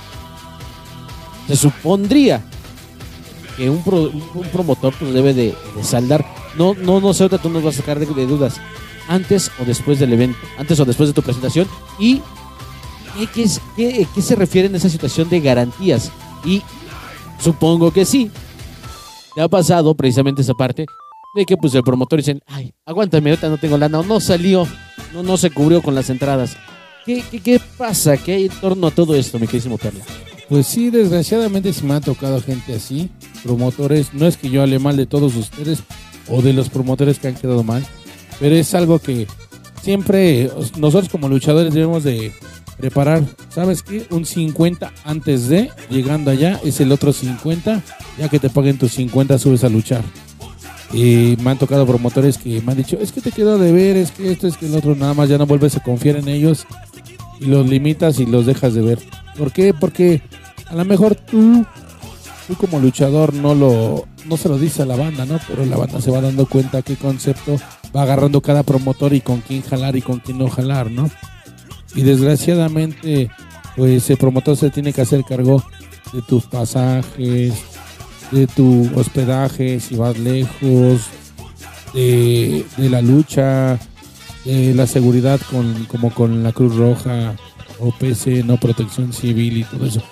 [SPEAKER 6] se supondría que un, pro, un promotor pues, debe de, de saldar. No, no, no sé, ahorita tú nos vas a sacar de, de dudas. Antes o después del evento, antes o después de tu presentación. Y ¿qué, qué, qué, qué se refiere en esa situación de garantías? Y supongo que sí. ¿Te ha pasado precisamente esa parte de que pues el promotor dice, ay, aguántame, ahorita no tengo lana, o no salió, no, no se cubrió con las entradas? ¿Qué, qué, qué pasa? ¿Qué hay en torno a todo esto, mi queridísimo Perla?
[SPEAKER 7] Pues sí, desgraciadamente sí me ha tocado gente así, promotores. No es que yo hable mal de todos ustedes o de los promotores que han quedado mal, pero es algo que siempre nosotros como luchadores debemos de preparar. ¿Sabes qué? Un cincuenta antes de, llegando allá, es el otro cincuenta. Ya que te paguen tus cincuenta, subes a luchar. Y me han tocado promotores que me han dicho, es que te quedo de ver, es que esto, es que el otro, nada más ya no vuelves a confiar en ellos y los limitas y los dejas de ver. ¿Por qué? Porque a lo mejor tú, tú como luchador no lo no se lo dice a la banda, ¿no? Pero la banda se va dando cuenta qué concepto va agarrando cada promotor y con quién jalar y con quién no jalar, ¿no? Y desgraciadamente, pues el promotor se tiene que hacer cargo de tus pasajes, de tu hospedaje, si vas lejos, de, de la lucha, de la seguridad con, como con la Cruz Roja, O P C, no Protección Civil y todo eso.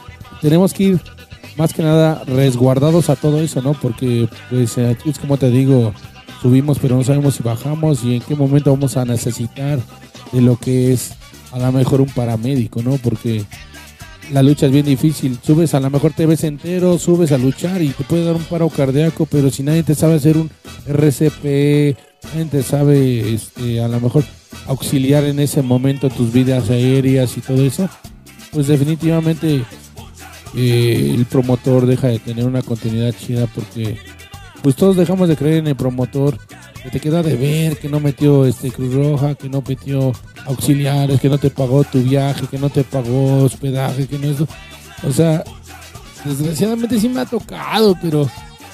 [SPEAKER 7] tenemos que ir más que nada resguardados a todo eso, ¿no? Porque, pues, aquí es como te digo, subimos, pero no sabemos si bajamos y en qué momento vamos a necesitar de lo que es a lo mejor un paramédico, ¿no? Porque la lucha es bien difícil. Subes, a lo mejor te ves entero, subes a luchar y te puede dar un paro cardíaco, pero si nadie te sabe hacer un R C P, nadie te sabe, este, a lo mejor auxiliar en ese momento tus vidas aéreas y todo eso, pues definitivamente eh, el promotor deja de tener una continuidad chida, porque pues todos dejamos de creer en el promotor, que te queda de ver, que no metió este Cruz Roja, que no metió auxiliares, que no te pagó tu viaje, que no te pagó hospedaje, que no eso. O sea, desgraciadamente sí me ha tocado, pero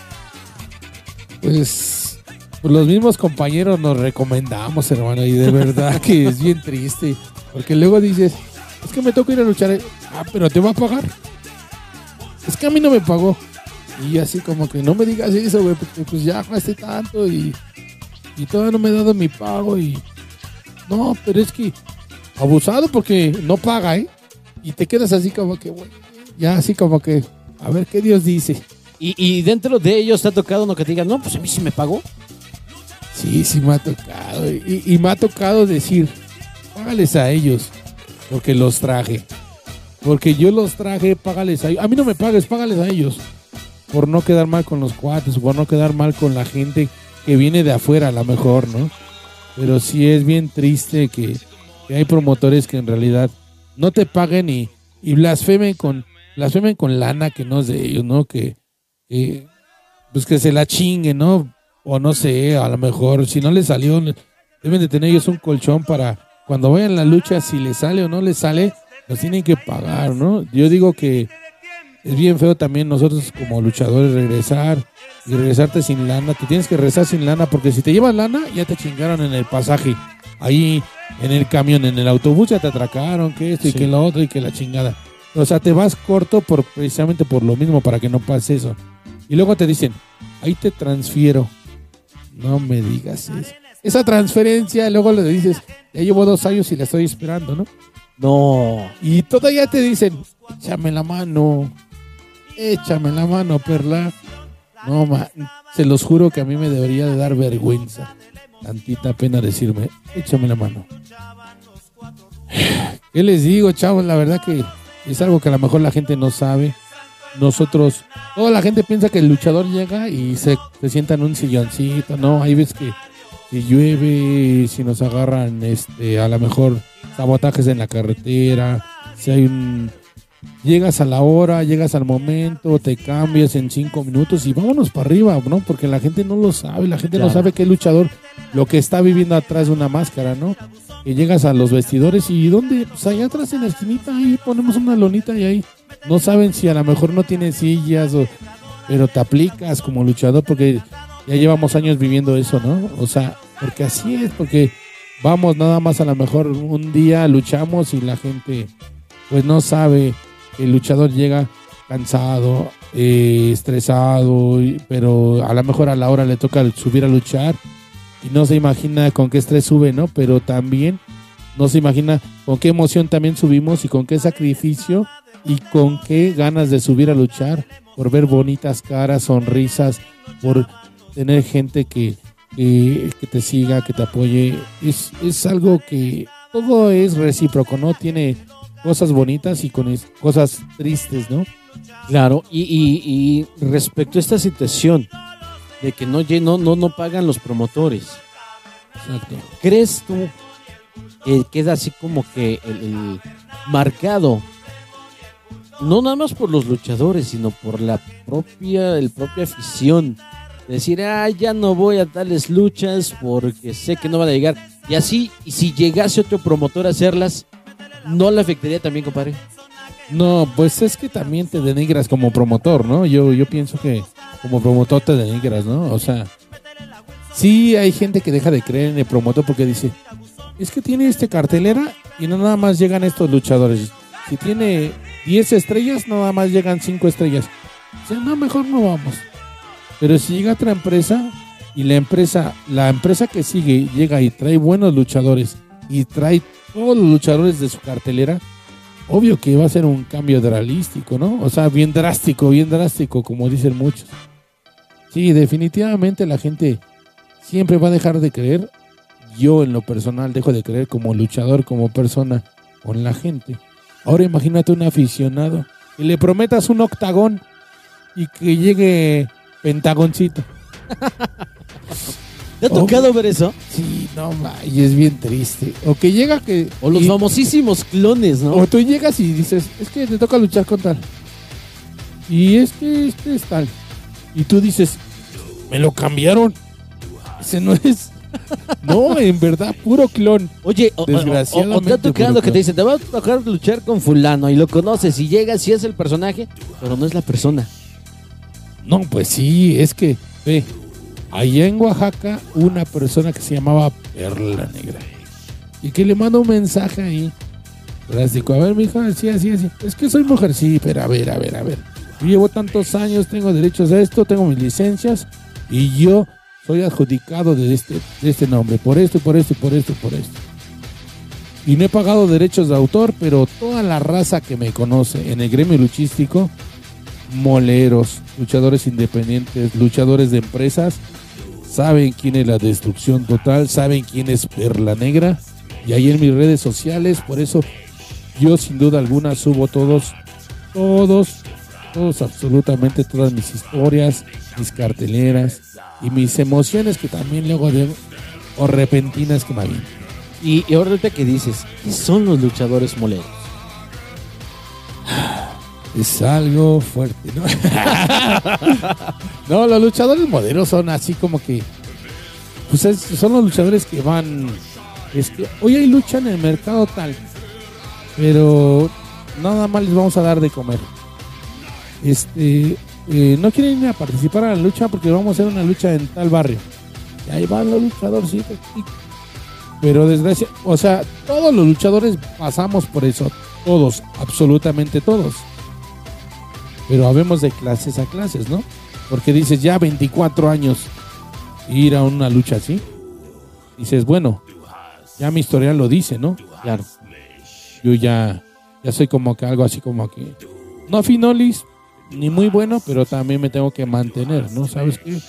[SPEAKER 7] pues, pues los mismos compañeros nos recomendamos, hermano, y de verdad que es bien triste, porque luego dices, es que me toca ir a luchar, ah, pero te va a pagar. Es que a mí no me pagó. Y así como que no me digas eso, güey, porque pues ya gasté tanto y, y todavía no me he dado mi pago y... No, pero es que abusado porque no paga, ¿eh? Y te quedas así como que, güey, ya así como que, a ver qué Dios dice.
[SPEAKER 6] Y, y dentro de ellos te ha tocado uno que te diga, no, pues a mí sí me pagó.
[SPEAKER 7] Sí, sí me ha tocado. Y, y me ha tocado decir, págales a ellos, porque los traje. Porque yo los traje, págales a ellos. A mí no me pagues, págales a ellos. Por no quedar mal con los cuates, por no quedar mal con la gente que viene de afuera a lo mejor, ¿no? Pero sí es bien triste que, que hay promotores que en realidad no te paguen y, y blasfemen con blasfemen con lana que no es de ellos, ¿no? Que, que pues que se la chinguen, ¿no? O no sé, a lo mejor si no les salió, deben de tener ellos un colchón para cuando vayan a la lucha, si les sale o no les sale, los tienen que pagar, ¿no? Yo digo que es bien feo también nosotros como luchadores regresar y regresarte sin lana. Te tienes que regresar sin lana porque si te llevas lana ya te chingaron en el pasaje. Ahí en el camión, en el autobús ya te atracaron, que esto y sí, que lo otro y que la chingada. O sea, te vas corto por precisamente por lo mismo, para que no pase eso. Y luego te dicen, ahí te transfiero. No me digas eso. Esa transferencia, luego le dices, ya llevo dos años y la estoy esperando, ¿no?
[SPEAKER 6] No.
[SPEAKER 7] Y todavía te dicen, échame la mano. Échame la mano, Perla. No, man, se los juro que a mí me debería de dar vergüenza. Tantita pena decirme, échame la mano. ¿Qué les digo, chavos? La verdad que es algo que a lo mejor la gente no sabe. Nosotros, toda la gente piensa que el luchador llega y se, se sienta en un silloncito. No, hay veces que, que llueve, si nos agarran este, a lo mejor sabotajes en la carretera, si hay un... Llegas a la hora, llegas al momento, te cambias en cinco minutos y vámonos para arriba, ¿no? Porque la gente no lo sabe, la gente claro. no sabe que el luchador lo que está viviendo atrás de una máscara, ¿no? Que llegas a los vestidores y ¿dónde? Pues allá atrás en la esquinita, ahí ponemos una lonita y ahí no saben si a lo mejor no tiene sillas, o, pero te aplicas como luchador porque ya llevamos años viviendo eso, ¿no? O sea, porque así es, porque vamos nada más a lo mejor un día luchamos y la gente pues no sabe. El luchador llega cansado, eh, estresado, pero a lo mejor a la hora le toca subir a luchar y no se imagina con qué estrés sube, ¿no? Pero también no se imagina con qué emoción también subimos y con qué sacrificio y con qué ganas de subir a luchar por ver bonitas caras, sonrisas, por tener gente que, que, que te siga, que te apoye. Es, es algo que todo es recíproco, ¿no? Tiene cosas bonitas y con es, cosas tristes, ¿no?
[SPEAKER 6] Claro, y, y, y respecto a esta situación de que no, no, no, no pagan los promotores,
[SPEAKER 7] exacto.
[SPEAKER 6] ¿Crees tú que queda así como que el, el marcado, no nada más por los luchadores, sino por la propia, el propia afición? Decir, ah, ya no voy a tales luchas porque sé que no van a llegar. Y así, y si llegase otro promotor a hacerlas, ¿no le afectaría también, compadre?
[SPEAKER 7] No, pues es que también te denigras como promotor, ¿no? Yo, yo pienso que como promotor te denigras, ¿no? O sea, sí hay gente que deja de creer en el promotor porque dice, es que tiene este cartelera y no nada más llegan estos luchadores. Si tiene diez estrellas, nada más llegan cinco estrellas. O sea, no, mejor no vamos. Pero si llega otra empresa y la empresa, la empresa que sigue llega y trae buenos luchadores y trae todos los luchadores de su cartelera, obvio que va a ser un cambio drástico, ¿no? O sea, bien drástico, bien drástico, como dicen muchos. Sí, definitivamente la gente siempre va a dejar de creer. Yo, en lo personal, dejo de creer como luchador, como persona, con la gente. Ahora imagínate un aficionado y le prometas un octagón y que llegue pentagoncito.
[SPEAKER 6] ¿Te ha tocado oh, ver eso?
[SPEAKER 7] Sí, no, y es bien triste. O que llega que...
[SPEAKER 6] O los y, famosísimos clones, ¿no?
[SPEAKER 7] O tú llegas y dices, es que te toca luchar con tal. Y es que este es tal. Y tú dices, me lo cambiaron. Ese no es... No, en verdad, puro clon.
[SPEAKER 6] Oye, o, o, o te ha tocado que te dicen, te va a tocar luchar con fulano y lo conoces y llegas y es el personaje, pero no es la persona.
[SPEAKER 7] No, pues sí, es que, ve, allá en Oaxaca, una persona que se llamaba Perla Negra y que le manda un mensaje ahí drástico. A ver, mija, así, así, así. Es que soy mujer, sí, pero a ver, a ver, a ver. Yo llevo tantos años, tengo derechos a esto, tengo mis licencias y yo soy adjudicado de este, de este nombre, por esto, por esto, por esto, por esto. Y no he pagado derechos de autor, pero toda la raza que me conoce en el gremio luchístico, moleros, luchadores independientes, luchadores de empresas, saben quién es la Destrucción Total, saben quién es Perla Negra. Y ahí en mis redes sociales, por eso yo sin duda alguna subo todos, todos, todos, absolutamente todas mis historias, mis carteleras y mis emociones que también luego de o repentinas que me vienen.
[SPEAKER 6] Y, y ahorita que dices, ¿qué son los luchadores moleros?
[SPEAKER 7] Es algo fuerte, ¿no? No, los luchadores moleros son así como que, pues es, son los luchadores que van, es que hoy hay lucha en el mercado tal, pero nada más les vamos a dar de comer. Este, eh, no quieren ir a participar a la lucha porque vamos a hacer una lucha en tal barrio. Y ahí van los luchadorcitos. Pero desgracia, o sea, todos los luchadores pasamos por eso, todos, absolutamente todos. Pero habemos de clases a clases, ¿no? Porque dices, ya veinticuatro años ir a una lucha así. Dices, bueno, ya mi historial lo dice, ¿no?
[SPEAKER 6] Claro.
[SPEAKER 7] Yo ya, ya soy como que algo así como que, no finolis, ni muy bueno, pero también me tengo que mantener, ¿no? ¿Sabes qué?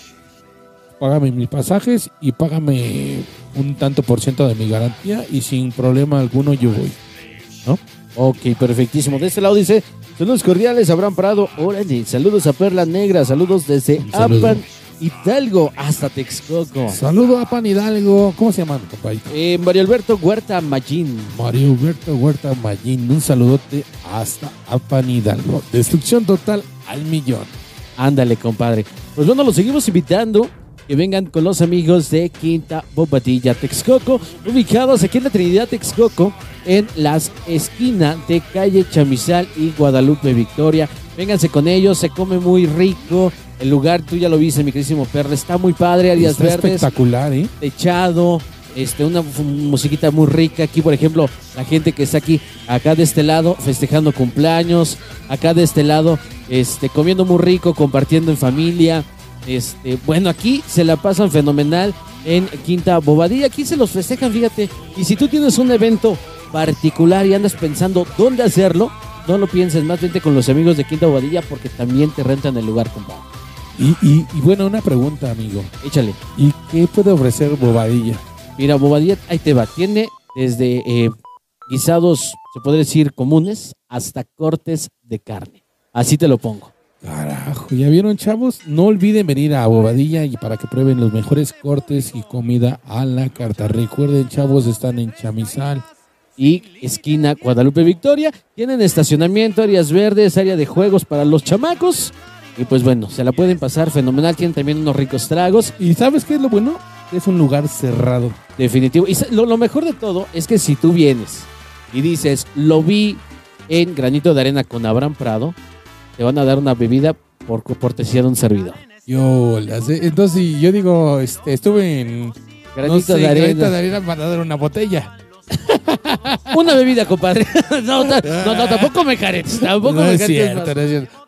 [SPEAKER 7] Págame mis pasajes y págame un tanto por ciento de mi garantía y sin problema alguno yo voy, ¿no?
[SPEAKER 6] Ok, perfectísimo. De este lado dice, saludos cordiales, Abraham Prado, órale, saludos a Perla Negra, saludos desde Apan Hidalgo hasta Texcoco.
[SPEAKER 7] Saludo a Apan Hidalgo, ¿cómo se llaman, compadrito?
[SPEAKER 6] Eh, Mario Alberto Huerta Mallín.
[SPEAKER 7] Mario Alberto Huerta Mallín, un saludote hasta Apan Hidalgo. Destrucción total al millón.
[SPEAKER 6] Ándale, compadre. Pues bueno, los seguimos invitando que vengan con los amigos de Quinta Bobadilla Texcoco, ubicados aquí en la Trinidad Texcoco, en las esquinas de calle Chamizal y Guadalupe Victoria. Vénganse con ellos, se come muy rico. El lugar, tú ya lo viste, mi queridísimo Perla, está muy padre, áreas
[SPEAKER 7] está
[SPEAKER 6] verdes.
[SPEAKER 7] Espectacular, ¿eh?
[SPEAKER 6] Techado, este, una musiquita muy rica. Aquí, por ejemplo, la gente que está aquí, acá de este lado, festejando cumpleaños. Acá de este lado, este, comiendo muy rico, compartiendo en familia. Este, bueno, aquí se la pasan fenomenal en Quinta Bobadilla. Aquí se los festejan, fíjate. Y si tú tienes un evento particular y andas pensando dónde hacerlo, no lo pienses, más vente con los amigos de Quinta Bobadilla porque también te rentan el lugar, compadre.
[SPEAKER 7] Y, y, y bueno, una pregunta, amigo.
[SPEAKER 6] Échale.
[SPEAKER 7] ¿Y qué puede ofrecer Bobadilla?
[SPEAKER 6] Mira, Bobadilla, ahí te va. Tiene desde eh, guisados, se puede decir, comunes, hasta cortes de carne. Así te lo pongo.
[SPEAKER 7] Carajo, ¿ya vieron, chavos? No olviden venir a Bobadilla y para que prueben los mejores cortes y comida a la carta. Recuerden, chavos, están en Chamizal
[SPEAKER 6] y esquina Guadalupe Victoria. Tienen estacionamiento, áreas verdes, área de juegos para los chamacos. Y pues bueno, se la pueden pasar fenomenal. Tienen también unos ricos tragos.
[SPEAKER 7] ¿Y sabes qué es lo bueno? Es un lugar cerrado.
[SPEAKER 6] Definitivo. Y lo, lo mejor de todo es que si tú vienes y dices, lo vi en Granito de Arena con Abraham Prado, te van a dar una bebida por cortesía de un servidor.
[SPEAKER 7] Yo la sé. Entonces, yo digo, este, estuve en
[SPEAKER 6] Granito
[SPEAKER 7] no sé,
[SPEAKER 6] de Arena.
[SPEAKER 7] Granito de Arena para dar una botella.
[SPEAKER 6] Una bebida, compadre. No, no, no, tampoco me caretes. Tampoco
[SPEAKER 7] no
[SPEAKER 6] me
[SPEAKER 7] es
[SPEAKER 6] caretes
[SPEAKER 7] cierto, no es cierto.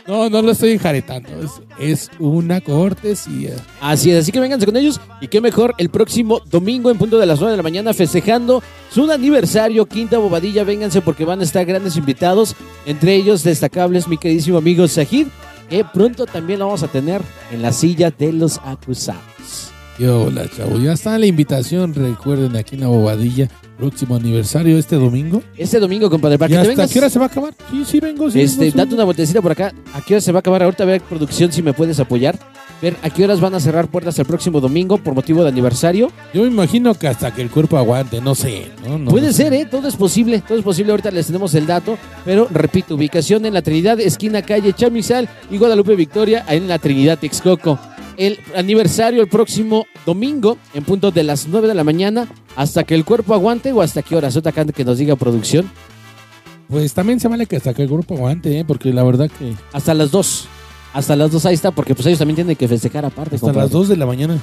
[SPEAKER 7] No, no lo estoy enjaretando. Es, es una cortesía.
[SPEAKER 6] Así es, así que vénganse con ellos. Y qué mejor el próximo domingo en punto de las nueve de la mañana festejando su aniversario, Quinta Bobadilla. Vénganse porque van a estar grandes invitados. Entre ellos destacables mi queridísimo amigo Sajid, que pronto también lo vamos a tener en la silla de los acusados.
[SPEAKER 7] Yo, hola, chavo. Ya está la invitación. Recuerden, aquí en la Bobadilla. Próximo aniversario este domingo.
[SPEAKER 6] Este domingo, compadre, para
[SPEAKER 7] ¿Y
[SPEAKER 6] que
[SPEAKER 7] hasta
[SPEAKER 6] te vengas.
[SPEAKER 7] qué hora se va a acabar? Sí, sí, vengo. Sí,
[SPEAKER 6] Este,
[SPEAKER 7] vengo, sí.
[SPEAKER 6] date una vueltecita por acá. ¿A qué hora se va a acabar? Ahorita a ver producción si me puedes apoyar. Ver a qué horas van a cerrar puertas el próximo domingo por motivo de aniversario.
[SPEAKER 7] Yo me imagino que hasta que el cuerpo aguante, no sé. No, no,
[SPEAKER 6] Puede
[SPEAKER 7] no
[SPEAKER 6] ser,
[SPEAKER 7] sé.
[SPEAKER 6] ¿eh? Todo es posible. Todo es posible. Ahorita les tenemos el dato. Pero repito, ubicación en la Trinidad, esquina calle Chamizal y Guadalupe Victoria, en la Trinidad Texcoco. El aniversario el próximo domingo en punto de las nueve de la mañana. ¿Hasta que el cuerpo aguante o hasta qué horas? Otra que nos diga producción.
[SPEAKER 7] Pues también se vale que hasta que el grupo aguante, ¿eh? Porque la verdad que
[SPEAKER 6] Hasta las dos. Hasta las dos ahí está, porque pues ellos también tienen que festejar aparte.
[SPEAKER 7] hasta
[SPEAKER 6] compadre.
[SPEAKER 7] las dos de la mañana.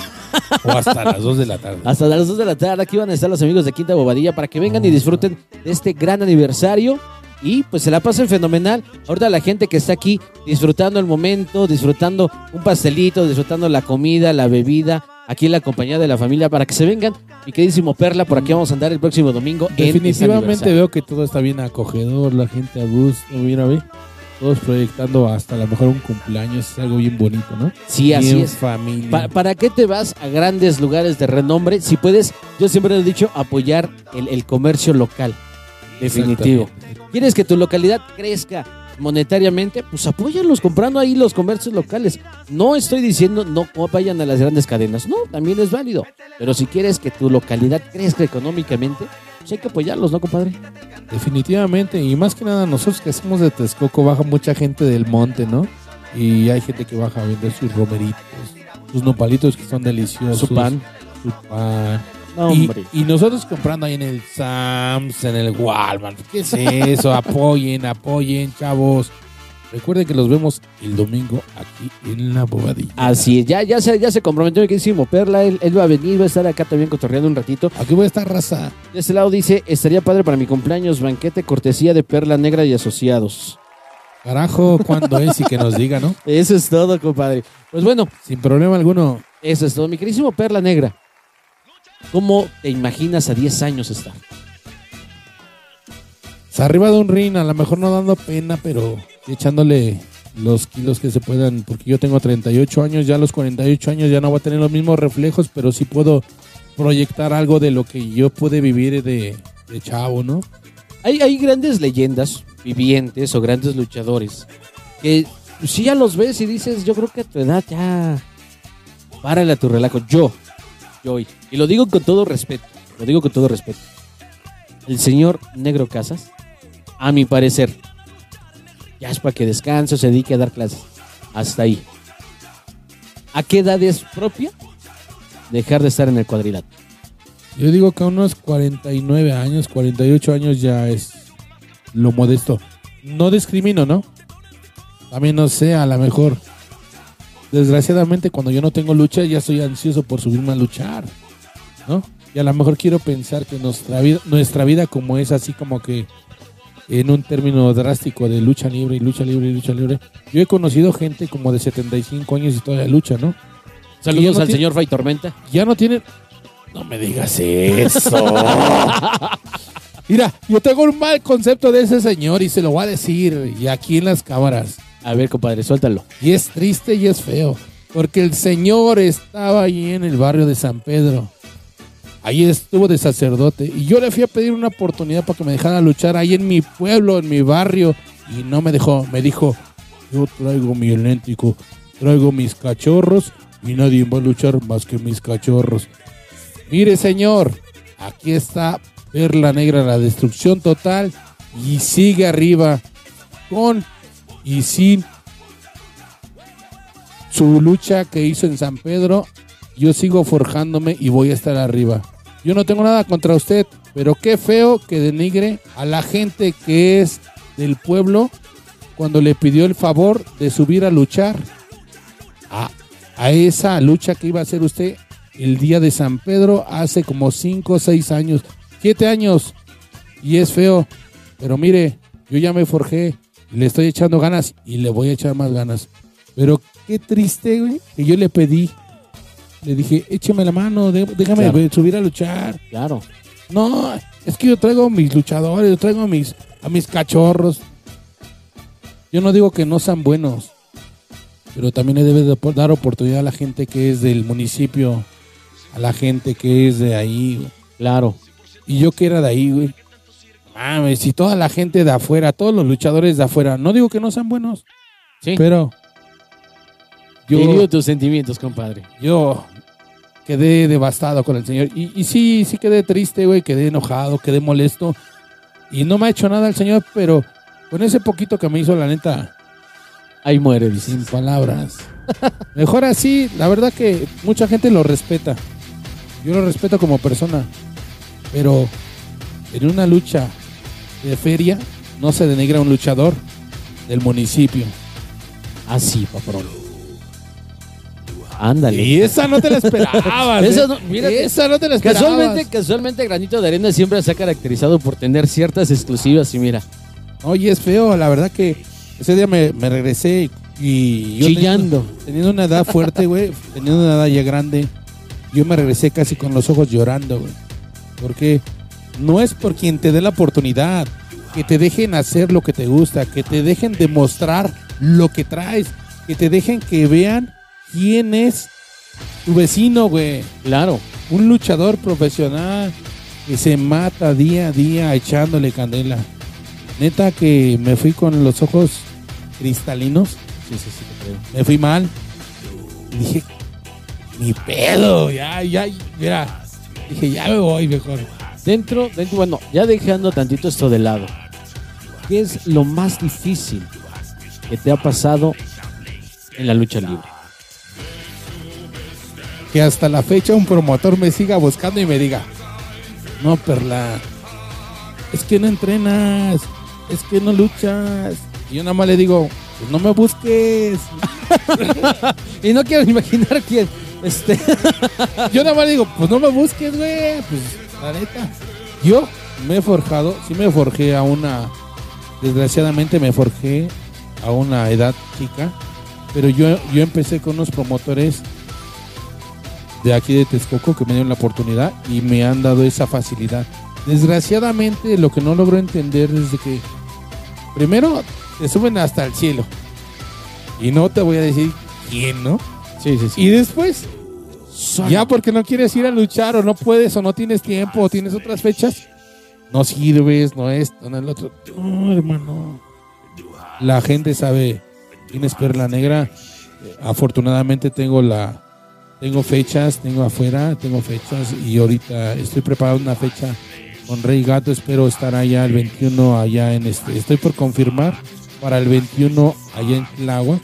[SPEAKER 7] O hasta las dos de la tarde.
[SPEAKER 6] Hasta las dos de la tarde aquí van a estar los amigos de Quinta Bobadilla para que vengan y disfruten de este gran aniversario y pues se la pasen fenomenal. Ahorita la gente que está aquí disfrutando el momento, disfrutando un pastelito, disfrutando la comida, la bebida, aquí en la compañía de la familia para que se vengan. Mi queridísimo Perla, por aquí vamos a andar el próximo domingo. en este
[SPEAKER 7] Definitivamente
[SPEAKER 6] aniversario.
[SPEAKER 7] veo que todo está bien acogedor, la gente a gusto, mira, ve. Todos proyectando hasta a lo mejor un cumpleaños, es algo bien bonito, ¿no?
[SPEAKER 6] Sí, así
[SPEAKER 7] Bien
[SPEAKER 6] es.
[SPEAKER 7] familia.
[SPEAKER 6] Pa- ¿Para qué te vas a grandes lugares de renombre? Si puedes, yo siempre he dicho, apoyar el, el comercio local. Definitivo.
[SPEAKER 7] Exactamente.
[SPEAKER 6] ¿Quieres que tu localidad crezca monetariamente? Pues apóyalos comprando ahí los comercios locales. No estoy diciendo no vayan a las grandes cadenas. No, también es válido. Pero si quieres que tu localidad crezca económicamente, pues hay que apoyarlos, ¿no, compadre?
[SPEAKER 7] Definitivamente, y más que nada nosotros que somos de Texcoco, baja mucha gente del monte, ¿no? Y hay gente que baja a vender sus romeritos, sus nopalitos que son deliciosos.
[SPEAKER 6] Su pan.
[SPEAKER 7] Su pan.
[SPEAKER 6] No,
[SPEAKER 7] Y,
[SPEAKER 6] hombre.
[SPEAKER 7] y nosotros comprando ahí en el Sam's, en el Walmart. ¿Qué es eso? Apoyen, apoyen, chavos. Recuerden que los vemos el domingo aquí en la Bobadilla.
[SPEAKER 6] Así es, ya, ya, se, ya se comprometió mi queridísimo Perla, él, él va a venir, va a estar acá también cotorreando un ratito.
[SPEAKER 7] Aquí voy a estar, raza.
[SPEAKER 6] De este lado dice, estaría padre para mi cumpleaños, banquete cortesía de Perla Negra y Asociados.
[SPEAKER 7] Carajo, ¿cuándo es? Y que nos diga, ¿no?
[SPEAKER 6] Eso es todo, compadre. Pues bueno,
[SPEAKER 7] Sin problema alguno.
[SPEAKER 6] eso es todo. Mi queridísimo Perla Negra, ¿cómo te imaginas a diez años estar?
[SPEAKER 7] Arriba de un ring, a lo mejor no dando pena, pero echándole los kilos que se puedan, porque yo tengo treinta y ocho años, ya a los cuarenta y ocho años ya no voy a tener los mismos reflejos, pero sí puedo proyectar algo de lo que yo pude vivir de, de chavo, ¿no?
[SPEAKER 6] Hay, hay grandes leyendas vivientes o grandes luchadores que si ya los ves y dices, yo creo que a tu edad ya párale a tu relajo. Yo, yo, y lo digo con todo respeto, lo digo con todo respeto. El señor Negro Casas, a mi parecer, ya es para que descanse o se dedique a dar clases. Hasta ahí. ¿A qué edad es propia dejar de estar en el cuadrilátero?
[SPEAKER 7] Yo digo que a unos cuarenta y nueve años, cuarenta y ocho años ya es lo modesto. No discrimino, ¿no? También no sé, a lo mejor. Desgraciadamente cuando yo no tengo lucha ya estoy ansioso por subirme a luchar, ¿no? Y a lo mejor quiero pensar que nuestra vida, nuestra vida como es así como que en un término drástico de lucha libre y lucha libre y lucha libre. Yo he conocido gente como de setenta y cinco años y todavía lucha, ¿no?
[SPEAKER 6] Saludos
[SPEAKER 7] Y ya no
[SPEAKER 6] al
[SPEAKER 7] tiene-
[SPEAKER 6] señor Fay Tormenta.
[SPEAKER 7] Ya no tienen... No me digas eso. Mira, yo tengo un mal concepto de ese señor y se lo voy a decir y aquí en las cámaras.
[SPEAKER 6] A ver, compadre, suéltalo.
[SPEAKER 7] Y es triste y es feo. Porque el señor estaba ahí en el barrio de San Pedro. Ahí estuvo de sacerdote. Y yo le fui a pedir una oportunidad para que me dejara luchar ahí en mi pueblo, en mi barrio. Y no me dejó. Me dijo, yo traigo mi eléctrico, traigo mis cachorros y nadie va a luchar más que mis cachorros. Mire, señor, aquí está Perla Negra, la destrucción total. Y sigue arriba con y sin su lucha que hizo en San Pedro. Yo sigo forjándome y voy a estar arriba. Yo no tengo nada contra usted, pero qué feo que denigre a la gente que es del pueblo cuando le pidió el favor de subir a luchar a, a esa lucha que iba a hacer usted el día de San Pedro hace como cinco o seis años, siete años. Y es feo, pero mire, yo ya me forjé Le estoy echando ganas y le voy a echar más ganas. Pero qué triste, güey, que yo le pedí. Le dije, écheme la mano, de, déjame
[SPEAKER 6] Claro.
[SPEAKER 7] subir a luchar.
[SPEAKER 6] Claro.
[SPEAKER 7] No, es que yo traigo a mis luchadores, yo traigo a mis, a mis cachorros. Yo no digo que no sean buenos, pero también le debe de dar oportunidad a la gente que es del municipio, a la gente que es de ahí, güey.
[SPEAKER 6] Claro.
[SPEAKER 7] Y yo que era de ahí, güey. Mames, si toda la gente de afuera, todos los luchadores de afuera, no digo que no sean buenos,
[SPEAKER 6] Sí.
[SPEAKER 7] pero yo,
[SPEAKER 6] Herido tus sentimientos, compadre.
[SPEAKER 7] yo quedé devastado con el señor. Y, y sí, sí quedé triste, güey, quedé enojado, quedé molesto. Y no me ha hecho nada el señor, pero con ese poquito que me hizo, la neta,
[SPEAKER 6] Ahí muere, dice.
[SPEAKER 7] sin palabras. Mejor así, la verdad que mucha gente lo respeta. Yo lo respeto como persona. Pero en una lucha de feria no se denigra a un luchador del municipio.
[SPEAKER 6] Así, patrón. Ándale.
[SPEAKER 7] Y esa no te la esperabas.
[SPEAKER 6] Esa
[SPEAKER 7] ¿eh?
[SPEAKER 6] no- mírate.
[SPEAKER 7] Esa no te la esperabas.
[SPEAKER 6] Casualmente, casualmente, Granito de Arena siempre se ha caracterizado por tener ciertas exclusivas y mira,
[SPEAKER 7] Oye, es feo, la verdad que ese día me, me regresé y yo
[SPEAKER 6] chillando.
[SPEAKER 7] Teniendo, teniendo una edad fuerte, güey, teniendo una edad ya grande, yo me regresé casi con los ojos llorando, güey. Porque no es por quien te dé la oportunidad, que te dejen hacer lo que te gusta, que te dejen demostrar lo que traes, que te dejen que vean quién es tu vecino, güey.
[SPEAKER 6] Claro.
[SPEAKER 7] Un luchador profesional que se mata día a día echándole candela. Neta que me fui con los ojos cristalinos.
[SPEAKER 6] Sí, sí, sí, te creo.
[SPEAKER 7] Me fui mal. Y dije, ni pedo, ya, ya, mira. Dije, ya me voy mejor.
[SPEAKER 6] Dentro, dentro, bueno, ya dejando tantito esto de lado, ¿qué es lo más difícil que te ha pasado en la lucha libre?
[SPEAKER 7] Que hasta la fecha un promotor me siga buscando y me diga, no, Perla, es que no entrenas, es que no luchas. Y yo nada más le digo, pues no me busques.
[SPEAKER 6] Y no quiero imaginar quién. Este,
[SPEAKER 7] Yo nada más le digo, pues no me busques, güey. Pues la neta. Yo me he forjado, sí me forjé a una, desgraciadamente me forjé a una edad chica, pero yo, yo empecé con unos promotores de aquí de Texcoco que me dieron la oportunidad y me han dado esa facilidad. Desgraciadamente lo que no logro entender es de que primero te suben hasta el cielo y no te voy a decir quién, ¿no?
[SPEAKER 6] sí, sí, sí.
[SPEAKER 7] Y después, ya porque no quieres ir a luchar o no puedes o no tienes tiempo o tienes otras fechas, no sirves, no esto, no el otro. No, hermano. La gente sabe quién es Perla Negra. Afortunadamente tengo la tengo fechas, tengo afuera, tengo fechas y ahorita estoy preparando una fecha con Rey Gato. Espero estar allá el veintiuno allá en este. Estoy por confirmar para el veintiuno allá en Tláhuac.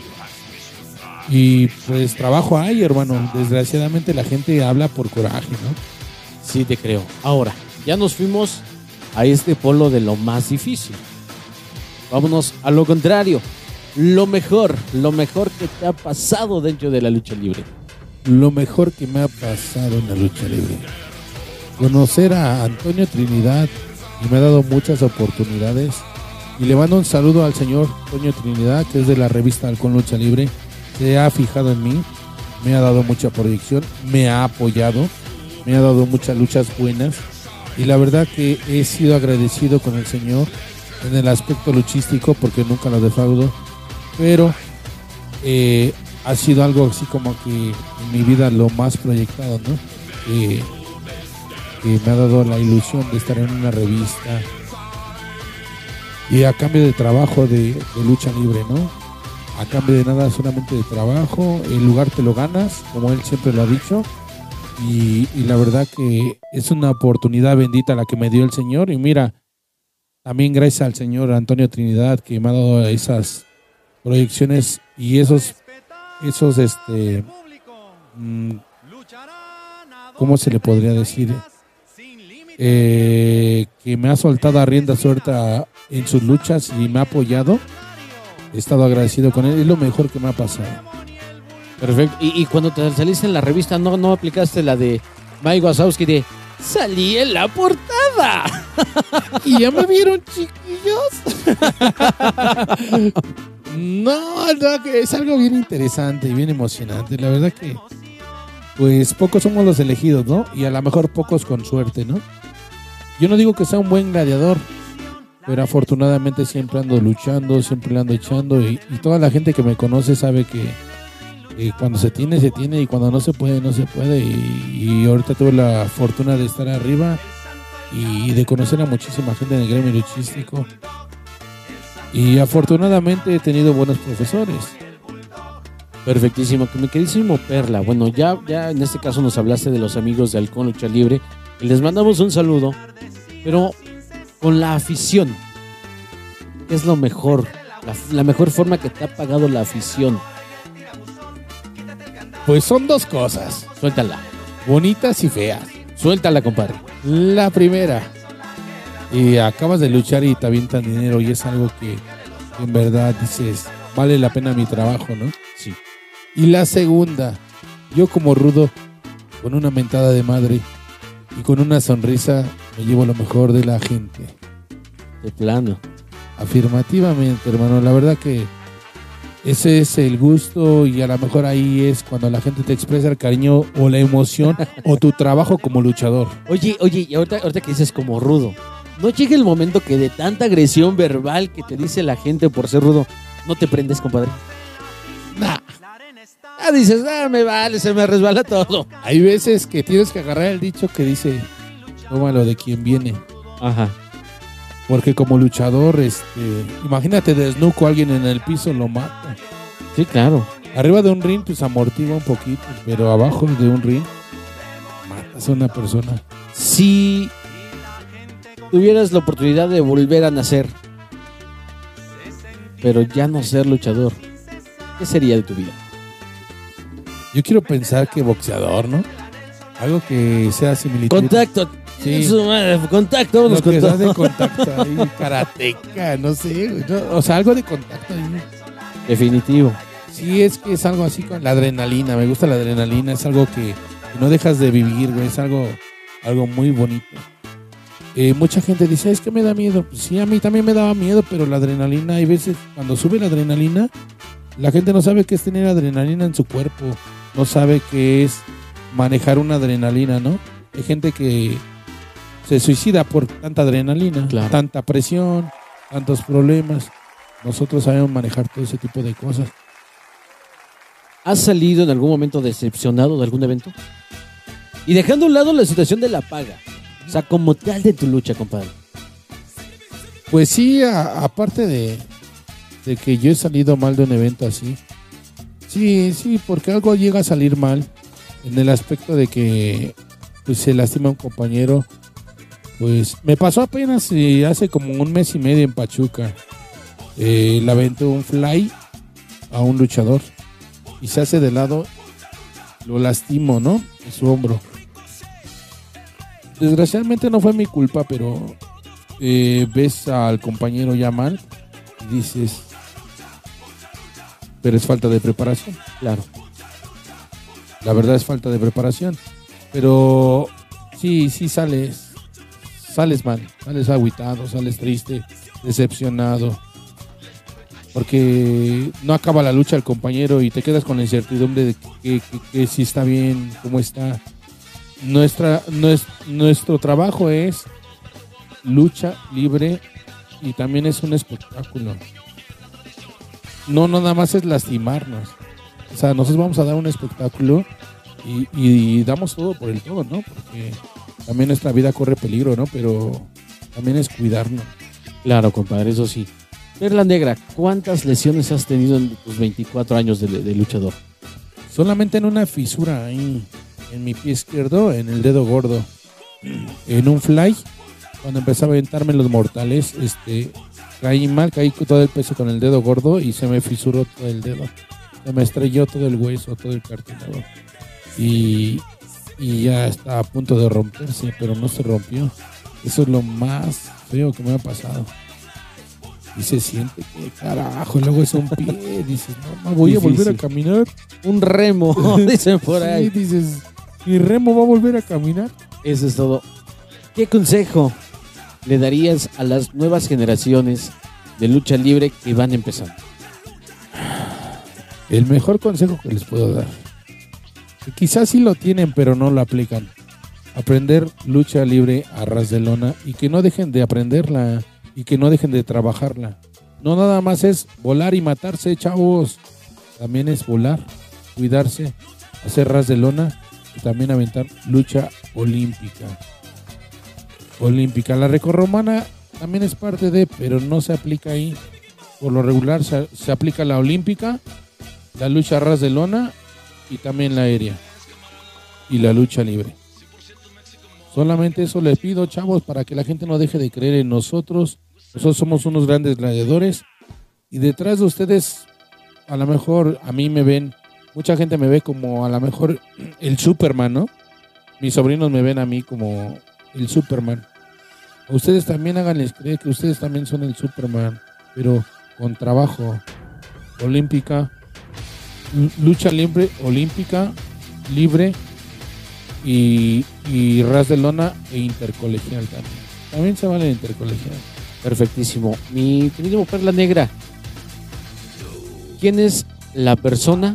[SPEAKER 7] Y pues trabajo ahí, hermano. Desgraciadamente la gente habla por coraje, ¿no?
[SPEAKER 6] Sí, te creo. Ahora, ya nos fuimos a este polo de lo más difícil. Vámonos a lo contrario. Lo mejor, lo mejor que te ha pasado dentro de la lucha libre.
[SPEAKER 7] Lo mejor que me ha pasado en la lucha libre. Conocer a Antonio Trinidad y me ha dado muchas oportunidades. Y le mando un saludo al señor Antonio Trinidad, que es de la revista Halcón Lucha Libre. Se ha fijado en mí, me ha dado mucha proyección, me ha apoyado, me ha dado muchas luchas buenas. Y la verdad que he sido agradecido con el señor en el aspecto luchístico porque nunca lo defraudo. Pero eh, ha sido algo así como que en mi vida lo más proyectado, ¿no? Eh, que me ha dado la ilusión de estar en una revista y a cambio de trabajo de, de lucha libre, ¿no? A cambio de nada, solamente de trabajo. El lugar te lo ganas, como él siempre lo ha dicho. Y, y la verdad que es una oportunidad bendita la que me dio el Señor. Y mira, también gracias al señor Antonio Trinidad que me ha dado esas proyecciones y esos, esos, este, mmm, ¿cómo se le podría decir? Eh, que me ha soltado a rienda suelta en sus luchas y me ha apoyado. He estado agradecido con él, es lo mejor que me ha pasado.
[SPEAKER 6] Perfecto. Y, y cuando te saliste en la revista, ¿no, no aplicaste la de Mike Wazowski de salí en la portada? nada.
[SPEAKER 7] ¿Y ya me vieron, chiquillos? No, no, que es algo bien interesante y bien emocionante. La verdad que, pues, pocos somos los elegidos, ¿no? Y a lo mejor pocos con suerte, ¿no? Yo no digo que sea un buen gladiador, pero afortunadamente siempre ando luchando, siempre ando echando. Y, y toda la gente que me conoce sabe que, que cuando se tiene, se tiene. Y cuando no se puede, no se puede. Y, y ahorita tuve la fortuna de estar arriba y de conocer a muchísima gente en el gremio luchístico. Y afortunadamente he tenido buenos profesores.
[SPEAKER 6] Perfectísimo, que mi queridísimo Perla. Bueno, ya, ya en este caso nos hablaste de los amigos de Halcón Lucha Libre. Y les mandamos un saludo. Pero con la afición, ¿qué es lo mejor? La, la mejor forma que te ha pagado la afición.
[SPEAKER 7] Pues son dos cosas.
[SPEAKER 6] Suéltala.
[SPEAKER 7] Bonitas y feas.
[SPEAKER 6] Suéltala, compadre.
[SPEAKER 7] La primera, y acabas de luchar y te avientan dinero y es algo que, que en verdad dices, vale la pena mi trabajo, ¿no?
[SPEAKER 6] Sí.
[SPEAKER 7] Y la segunda, yo como Rudo, con una mentada de madre y con una sonrisa, me llevo lo mejor de la gente.
[SPEAKER 6] De plano.
[SPEAKER 7] Afirmativamente, hermano, la verdad que ese es el gusto y a lo mejor ahí es cuando la gente te expresa el cariño o la emoción o tu trabajo como luchador.
[SPEAKER 6] Oye, oye, y ahorita, ahorita que dices como Rudo, ¿no llega el momento que de tanta agresión verbal que te dice la gente por ser rudo, no te prendes, compadre?
[SPEAKER 7] Nah.
[SPEAKER 6] Ah, dices, ah, me vale, se me resbala todo.
[SPEAKER 7] Hay veces que tienes que agarrar el dicho que dice, tómalo de quien viene.
[SPEAKER 6] Ajá.
[SPEAKER 7] Porque como luchador, este, imagínate desnuco a alguien en el piso, lo mata.
[SPEAKER 6] Sí, claro.
[SPEAKER 7] Arriba de un ring, pues amortigua un poquito, pero abajo de un ring, matas a una persona.
[SPEAKER 6] Si tuvieras la oportunidad de volver a nacer, pero ya no ser luchador, ¿qué sería de tu vida?
[SPEAKER 7] Yo quiero pensar que boxeador, ¿no? Algo que sea similitud.
[SPEAKER 6] Contacto.
[SPEAKER 7] Sí.
[SPEAKER 6] Su madre, contacto, vámonos
[SPEAKER 7] Lo que
[SPEAKER 6] con
[SPEAKER 7] sea
[SPEAKER 6] todo.
[SPEAKER 7] de contacto ahí, karateca, no sé, güey, no, o sea, algo de contacto ahí.
[SPEAKER 6] Definitivo.
[SPEAKER 7] Sí, es que es algo así con la adrenalina, me gusta la adrenalina, es algo que, que no dejas de vivir, güey, es algo, algo muy bonito. Eh, mucha gente dice, es que me da miedo. Pues sí, a mí también me daba miedo, pero la adrenalina, hay veces cuando sube la adrenalina, la gente no sabe qué es tener adrenalina en su cuerpo, no sabe qué es manejar una adrenalina, ¿no? Hay gente que se suicida por tanta adrenalina,
[SPEAKER 6] claro,
[SPEAKER 7] tanta presión, tantos problemas. Nosotros sabemos manejar todo ese tipo de cosas.
[SPEAKER 6] ¿Has salido en algún momento decepcionado de algún evento? Y dejando a un lado la situación de la paga, o sea, como tal de tu lucha, compadre.
[SPEAKER 7] Pues sí, a, aparte de, de que yo he salido mal de un evento así. Sí, sí, porque algo llega a salir mal en el aspecto de que pues, se lastima un compañero. Pues me pasó apenas eh, hace como un mes y medio en Pachuca. Eh, le aventó un fly a un luchador y se hace de lado, lo lastimo, ¿no? En su hombro. Desgraciadamente no fue mi culpa, pero eh, ves al compañero ya mal y dices, pero es falta de preparación.
[SPEAKER 6] Claro.
[SPEAKER 7] La verdad es falta de preparación. Pero sí, sí sales, sales mal, sales agüitado, sales triste, decepcionado. Porque no acaba la lucha el compañero y te quedas con la incertidumbre de que, que, que, que si está bien, cómo está. Nuestra, nues, nuestro trabajo es lucha libre y también es un espectáculo. No, no nada más es lastimarnos. O sea, nosotros vamos a dar un espectáculo y, y damos todo por el todo, ¿no? Porque también nuestra vida corre peligro, ¿no? Pero también es cuidarnos.
[SPEAKER 6] Claro, compadre, eso sí. Perla Negra, ¿cuántas lesiones has tenido en tus veinticuatro años de, de luchador?
[SPEAKER 7] Solamente en una fisura ahí, en mi pie izquierdo, en el dedo gordo. En un fly, cuando empecé a aventarme los mortales, este, caí mal, caí con todo el peso con el dedo gordo y se me fisuró todo el dedo. Se me estrelló todo el hueso, todo el cartílago. Y, y ya está a punto de romperse, pero no se rompió. Eso es lo más feo que me ha pasado. Y se siente que carajo, luego es un pie, dices, no, no voy Difícil. a volver a caminar.
[SPEAKER 6] Un remo, dicen por ahí.
[SPEAKER 7] Sí, dices, mi remo va a volver a caminar.
[SPEAKER 6] Eso es todo. ¿Qué consejo le darías a las nuevas generaciones de lucha libre que van empezando?
[SPEAKER 7] El mejor consejo que les puedo dar, que quizás sí lo tienen pero no lo aplican: aprender lucha libre a ras de lona, y que no dejen de aprenderla y que no dejen de trabajarla. No nada más es volar y matarse, chavos, también es volar, cuidarse, hacer ras de lona y también aventar lucha olímpica. Olímpica, la grecorromana también es parte de, pero no se aplica ahí. Por lo regular se, se aplica la olímpica, la lucha a ras de lona y también la aérea y la lucha libre. Solamente eso les pido, chavos, para que la gente no deje de creer en nosotros. Nosotros somos unos grandes gladiadores y detrás de ustedes, a lo mejor a mí me ven, mucha gente me ve como a lo mejor el Superman, ¿no? Mis sobrinos me ven a mí como el Superman. Ustedes también háganles creer que ustedes también son el Superman, pero con trabajo. Olímpica, lucha libre, olímpica, libre y, y ras de lona e intercolegial también. También se vale el intercolegial.
[SPEAKER 6] Perfectísimo. Mi querido Perla Negra, ¿quién es la persona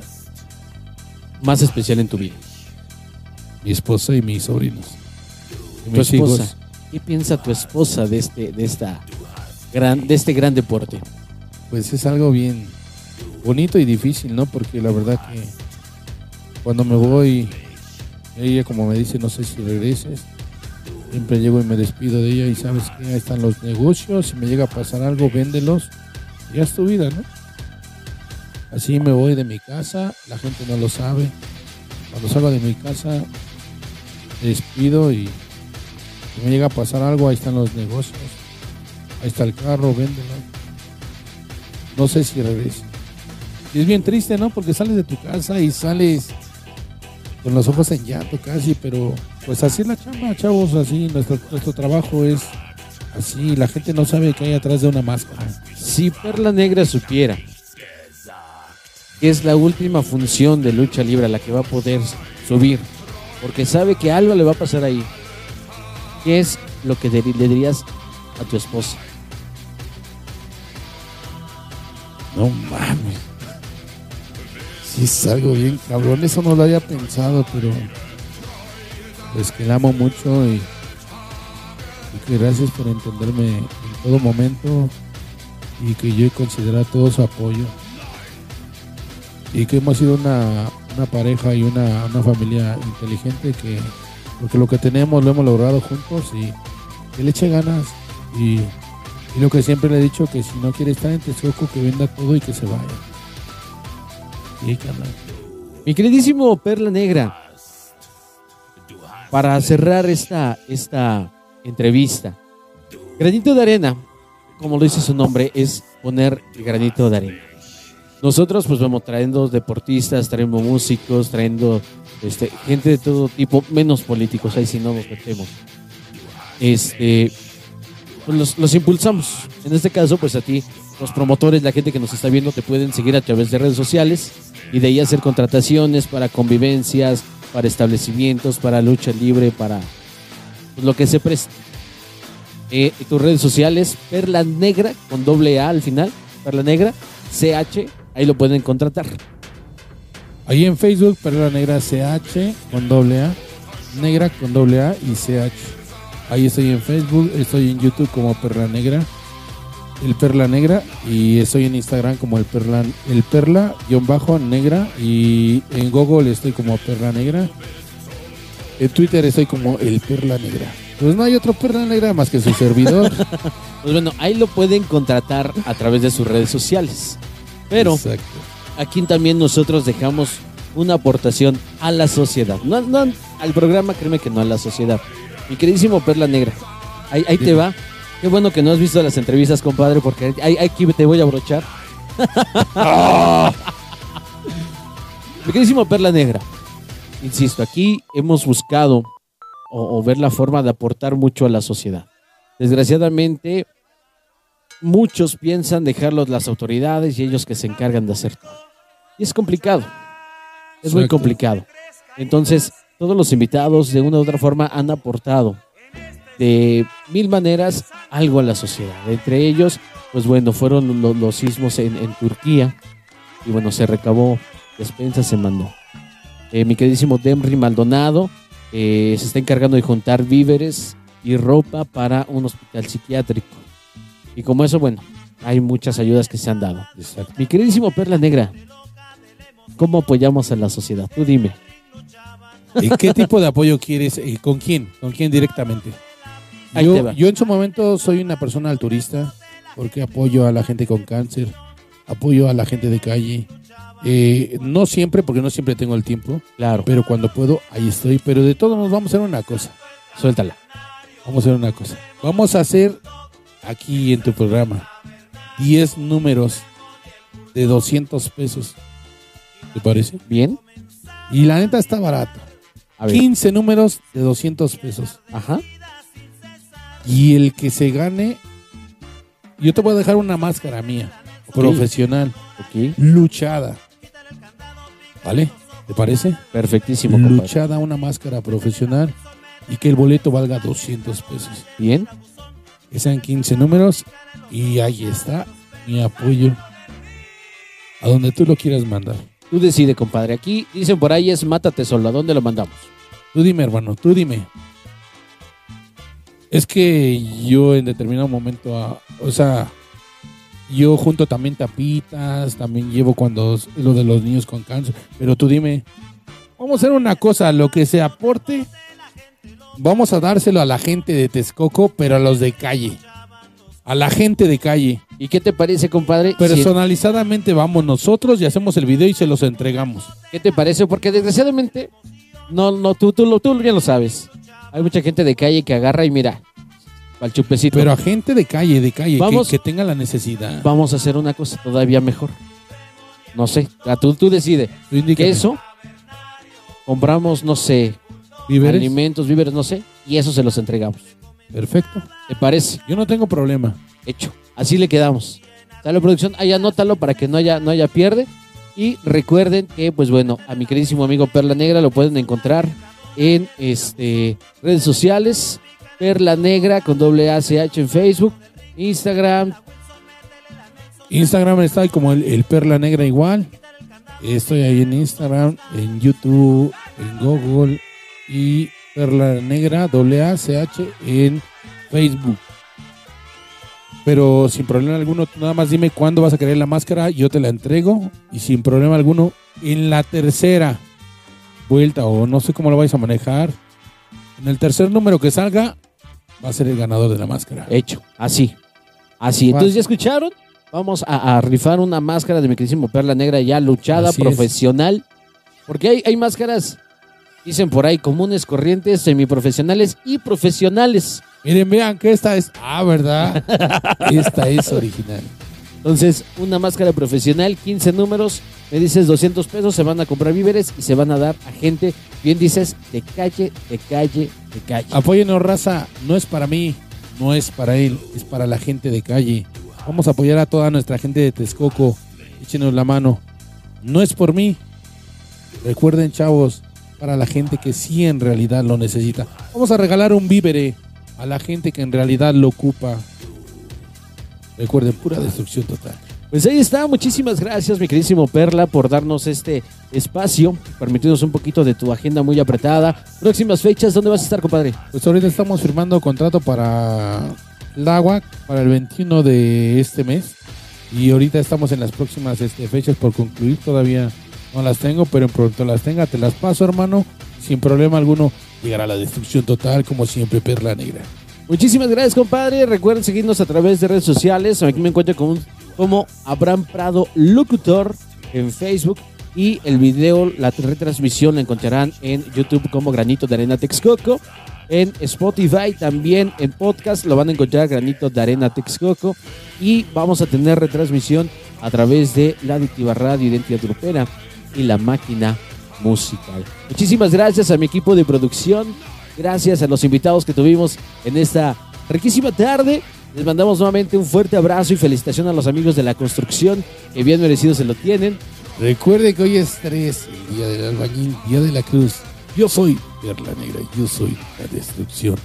[SPEAKER 6] más especial en tu vida?
[SPEAKER 7] Mi esposa y mis sobrinos. Y
[SPEAKER 6] tu
[SPEAKER 7] mis
[SPEAKER 6] esposa.
[SPEAKER 7] hijos.
[SPEAKER 6] ¿Qué piensa tu esposa de este, de esta gran, de este gran deporte?
[SPEAKER 7] Pues es algo bien bonito y difícil, ¿no? Porque la verdad que cuando me voy, ella como me dice, no sé si regreses, siempre llego y me despido de ella y sabes que ahí están los negocios, si me llega a pasar algo, véndelos, ya es tu vida, ¿no? Así me voy de mi casa, la gente no lo sabe. Cuando salgo de mi casa, me despido y si me llega a pasar algo, ahí están los negocios, ahí está el carro, véndelo. No sé si regrese. Y es bien triste, ¿no? Porque sales de tu casa y sales con los ojos en llanto casi, pero pues así es la chamba, chavos, así nuestro, nuestro trabajo es así, la gente no sabe qué hay atrás de una máscara.
[SPEAKER 6] Si Perla Negra supiera que es la última función de lucha libre a la que va a poder subir, porque sabe que algo le va a pasar ahí, ¿qué es lo que le dirías a tu esposa?
[SPEAKER 7] No mames. Sí, es algo bien cabrón, eso no lo había pensado, pero pues que la amo mucho y, y que gracias por entenderme en todo momento y que yo he considerado todo su apoyo y que hemos sido una, una pareja y una, una familia inteligente, que porque lo que tenemos lo hemos logrado juntos y que le eche ganas y, y lo que siempre le he dicho, que si no quiere estar en Texcoco, que venda todo y que se vaya. Sí, carnal.
[SPEAKER 6] Mi queridísimo Perla Negra, para cerrar esta, esta entrevista, granito de arena, como lo dice su nombre, es poner el granito de arena. Nosotros pues vamos trayendo deportistas, traemos músicos, trayendo este, gente de todo tipo, menos políticos, ahí si no nos metemos. Este, pues los, los impulsamos. En este caso, pues a ti, los promotores, la gente que nos está viendo, te pueden seguir a través de redes sociales y de ahí hacer contrataciones para convivencias, para establecimientos, para lucha libre, para pues, lo que se preste. Eh, tus redes sociales, Perla Negra, con doble A al final, Perla Negra, C H, ahí lo pueden contratar.
[SPEAKER 7] Ahí en Facebook, Perla Negra C H con doble A, Negra con doble A y C H. Ahí estoy en Facebook, estoy en YouTube como Perla Negra, el Perla Negra, y estoy en Instagram como el Perla, el Perla guión bajo Negra, y en Google estoy como Perla Negra. En Twitter estoy como el Perla Negra. Pues no hay otro Perla Negra más que su servidor.
[SPEAKER 6] Pues bueno, ahí lo pueden contratar a través de sus redes sociales. Pero
[SPEAKER 7] exacto,
[SPEAKER 6] aquí también nosotros dejamos una aportación a la sociedad. No, no al programa, créeme que no a la sociedad. Mi queridísimo Perla Negra, ahí, ahí te va. Qué bueno que no has visto las entrevistas, compadre, porque ahí, aquí te voy a abrochar. ¡Oh! Mi queridísimo Perla Negra, insisto, aquí hemos buscado o, o ver la forma de aportar mucho a la sociedad. Desgraciadamente, muchos piensan dejarlos las autoridades y ellos que se encargan de hacer todo. Y es complicado. Es Exacto. muy complicado. Entonces, todos los invitados de una u otra forma han aportado de mil maneras algo a la sociedad. Entre ellos, pues bueno, fueron los, los sismos en, en Turquía y bueno, se recabó despensas, se mandó. Eh, mi queridísimo Demry Maldonado eh, se está encargando de juntar víveres y ropa para un hospital psiquiátrico. Y como eso, bueno, hay muchas ayudas que se han dado.
[SPEAKER 7] Exacto.
[SPEAKER 6] Mi queridísimo Perla Negra, ¿cómo apoyamos a la sociedad? Tú dime.
[SPEAKER 7] ¿Y qué tipo de apoyo quieres? ¿Y con quién? ¿Con quién directamente?
[SPEAKER 6] Ahí te
[SPEAKER 7] Yo,
[SPEAKER 6] va.
[SPEAKER 7] yo en su momento soy una persona altruista porque apoyo a la gente con cáncer, apoyo a la gente de calle. Eh, no siempre, porque no siempre tengo el tiempo,
[SPEAKER 6] Claro,
[SPEAKER 7] pero cuando puedo, ahí estoy. Pero de todos modos vamos a hacer una cosa.
[SPEAKER 6] suéltala.
[SPEAKER 7] Vamos a hacer una cosa. Vamos a hacer aquí en tu programa diez números de doscientos pesos. ¿Te parece?
[SPEAKER 6] ¿Bien?
[SPEAKER 7] Y la neta está barato.
[SPEAKER 6] A ver.
[SPEAKER 7] quince números de doscientos pesos.
[SPEAKER 6] Ajá.
[SPEAKER 7] Y el que se gane, yo te voy a dejar una máscara mía,
[SPEAKER 6] Ok.
[SPEAKER 7] profesional,
[SPEAKER 6] Ok.
[SPEAKER 7] luchada. ¿Vale? ¿Te parece?
[SPEAKER 6] Perfectísimo, compadre.
[SPEAKER 7] Luchada, una máscara profesional y que el boleto valga doscientos pesos.
[SPEAKER 6] Bien.
[SPEAKER 7] Que sean quince números y ahí está mi apoyo a donde tú lo quieras mandar.
[SPEAKER 6] Tú decide, compadre. Aquí dicen por ahí es mátate solo. ¿A dónde lo mandamos?
[SPEAKER 7] Tú dime, hermano, tú dime. Es que yo en determinado momento, ah, o sea, yo junto también tapitas, también llevo cuando es lo de los niños con cáncer, pero tú dime, vamos a hacer una cosa, lo que se aporte, vamos a dárselo a la gente de Texcoco, pero a los de calle, a la gente de calle.
[SPEAKER 6] ¿Y qué te parece, compadre?
[SPEAKER 7] Personalizadamente vamos nosotros y hachemos el video y se los entregamos.
[SPEAKER 6] Si- ¿Qué te parece? Porque desgraciadamente, no, no, tú, tú, lo- tú ya lo sabes. Hay mucha gente de calle que agarra y mira, al chupecito.
[SPEAKER 7] Pero a gente de calle, de calle, que,
[SPEAKER 6] Vamos-
[SPEAKER 7] que tenga la necesidad.
[SPEAKER 6] Vamos a hacer una cosa todavía mejor. No sé, a tú, tú decides.
[SPEAKER 7] Tú indícame.
[SPEAKER 6] Queso, compramos, no sé,
[SPEAKER 7] ¿Víveres?
[SPEAKER 6] alimentos, víveres, no sé, y eso se los entregamos.
[SPEAKER 7] Perfecto.
[SPEAKER 6] ¿Te parece?
[SPEAKER 7] Yo no tengo problema.
[SPEAKER 6] Hecho. Así le quedamos. Sale producción, ahí anótalo para que no haya, no haya pierde. Y recuerden que, pues bueno, a mi queridísimo amigo Perla Negra lo pueden encontrar en este redes sociales. Perla Negra con doble A C H en Facebook, Instagram.
[SPEAKER 7] Instagram está ahí como el, el Perla Negra igual. Estoy ahí en Instagram, en YouTube, en Google y Perla Negra, doble A C H en Facebook. Pero sin problema alguno, tú nada más dime cuándo vas a querer la máscara, yo te la entrego y sin problema alguno, en la tercera vuelta o no sé cómo lo vais a manejar, en el tercer número que salga va a ser el ganador de la máscara.
[SPEAKER 6] Hecho. Así. Así. Entonces, ¿ya escucharon? Vamos a, a rifar una máscara de mi queridísimo Perla Negra ya luchada,
[SPEAKER 7] Así
[SPEAKER 6] profesional. Porque hay, hay máscaras, dicen por ahí, comunes, corrientes, semiprofesionales y profesionales.
[SPEAKER 7] Miren, vean que esta es... Ah, ¿verdad? Esta es original.
[SPEAKER 6] Entonces, una máscara profesional, quince números, me dices doscientos pesos, se van a comprar víveres y se van a dar a gente, bien dices, de calle, de calle, de calle.
[SPEAKER 7] Apóyenos, raza. No es para mí, no es para él, es para la gente de calle. Vamos a apoyar a toda nuestra gente de Texcoco. Échenos la mano. No es por mí. Recuerden, chavos, para la gente que sí en realidad lo necesita. Vamos a regalar un vívere a la gente que en realidad lo ocupa. Recuerden, pura destrucción total.
[SPEAKER 6] Pues ahí está, muchísimas gracias mi queridísimo Perla por darnos este espacio, permitirnos un poquito de tu agenda muy apretada. Próximas fechas, ¿dónde vas a estar, compadre?
[SPEAKER 7] Pues ahorita estamos firmando contrato para Tláhuac para el veintiuno de este mes. Y ahorita estamos en las próximas este, fechas por concluir. Todavía no las tengo, pero en pronto las tenga, te las paso, hermano. Sin problema alguno. Llegará la destrucción total, como siempre, Perla Negra.
[SPEAKER 6] Muchísimas gracias, compadre. Recuerden seguirnos a través de redes sociales. Aquí me encuentro como, como Abraham Prado Locutor en Facebook. Y el video, la retransmisión la encontrarán en YouTube como Granito de Arena Texcoco. En Spotify también en podcast lo van a encontrar Granito de Arena Texcoco. Y vamos a tener retransmisión a través de la Adictiva Radio Identidad Grupera y la Máquina Musical. Muchísimas gracias a mi equipo de producción. Gracias a los invitados que tuvimos en esta riquísima tarde. Les mandamos nuevamente un fuerte abrazo y felicitación a los amigos de la construcción, que bien merecido se lo tienen.
[SPEAKER 7] Recuerde que hoy es tres, el día del albañil, día de la cruz. Yo soy Perla Negra, yo soy la destrucción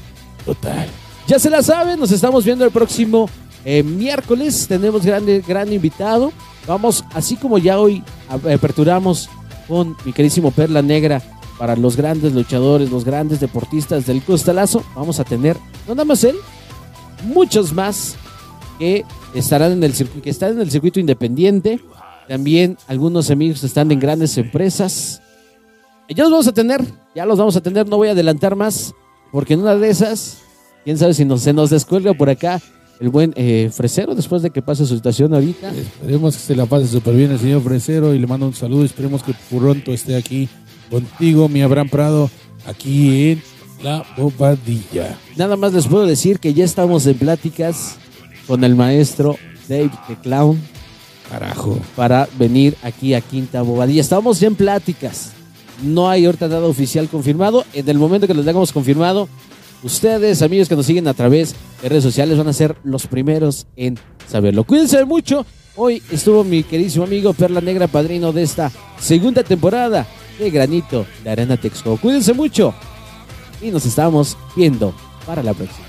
[SPEAKER 7] Total.
[SPEAKER 6] Ya se la saben, nos estamos viendo el próximo eh, miércoles. Tenemos grande, gran invitado. Vamos, así como ya hoy aperturamos con mi queridísimo Perla Negra para los grandes luchadores, los grandes deportistas del costalazo, vamos a tener, no nada más él, muchos más que estarán en el circuito, que están en el circuito independiente. También algunos amigos están en grandes empresas. Ya los vamos a tener, ya los vamos a tener, no voy a adelantar más, porque en una de esas, quién sabe si nos, se nos descuelga por acá el buen eh, Fresero después de que pase su situación ahorita.
[SPEAKER 7] Esperemos que se la pase súper bien el señor Fresero y le mando un saludo. Esperemos que pronto esté aquí contigo, mi Abraham Prado, aquí en La Bobadilla.
[SPEAKER 6] Nada más les puedo decir que ya estamos en pláticas con el maestro Dave the Clown.
[SPEAKER 7] Carajo.
[SPEAKER 6] Para venir aquí a Quinta Bobadilla. Estamos ya en pláticas. No hay ahorita nada oficial confirmado. En el momento que lo tengamos confirmado, ustedes, amigos que nos siguen a través de redes sociales, van a ser los primeros en saberlo. Cuídense mucho. Hoy estuvo mi queridísimo amigo Perla Negra, padrino de esta segunda temporada de Granito de Arena Texcoco. Cuídense mucho y nos estamos viendo para la próxima.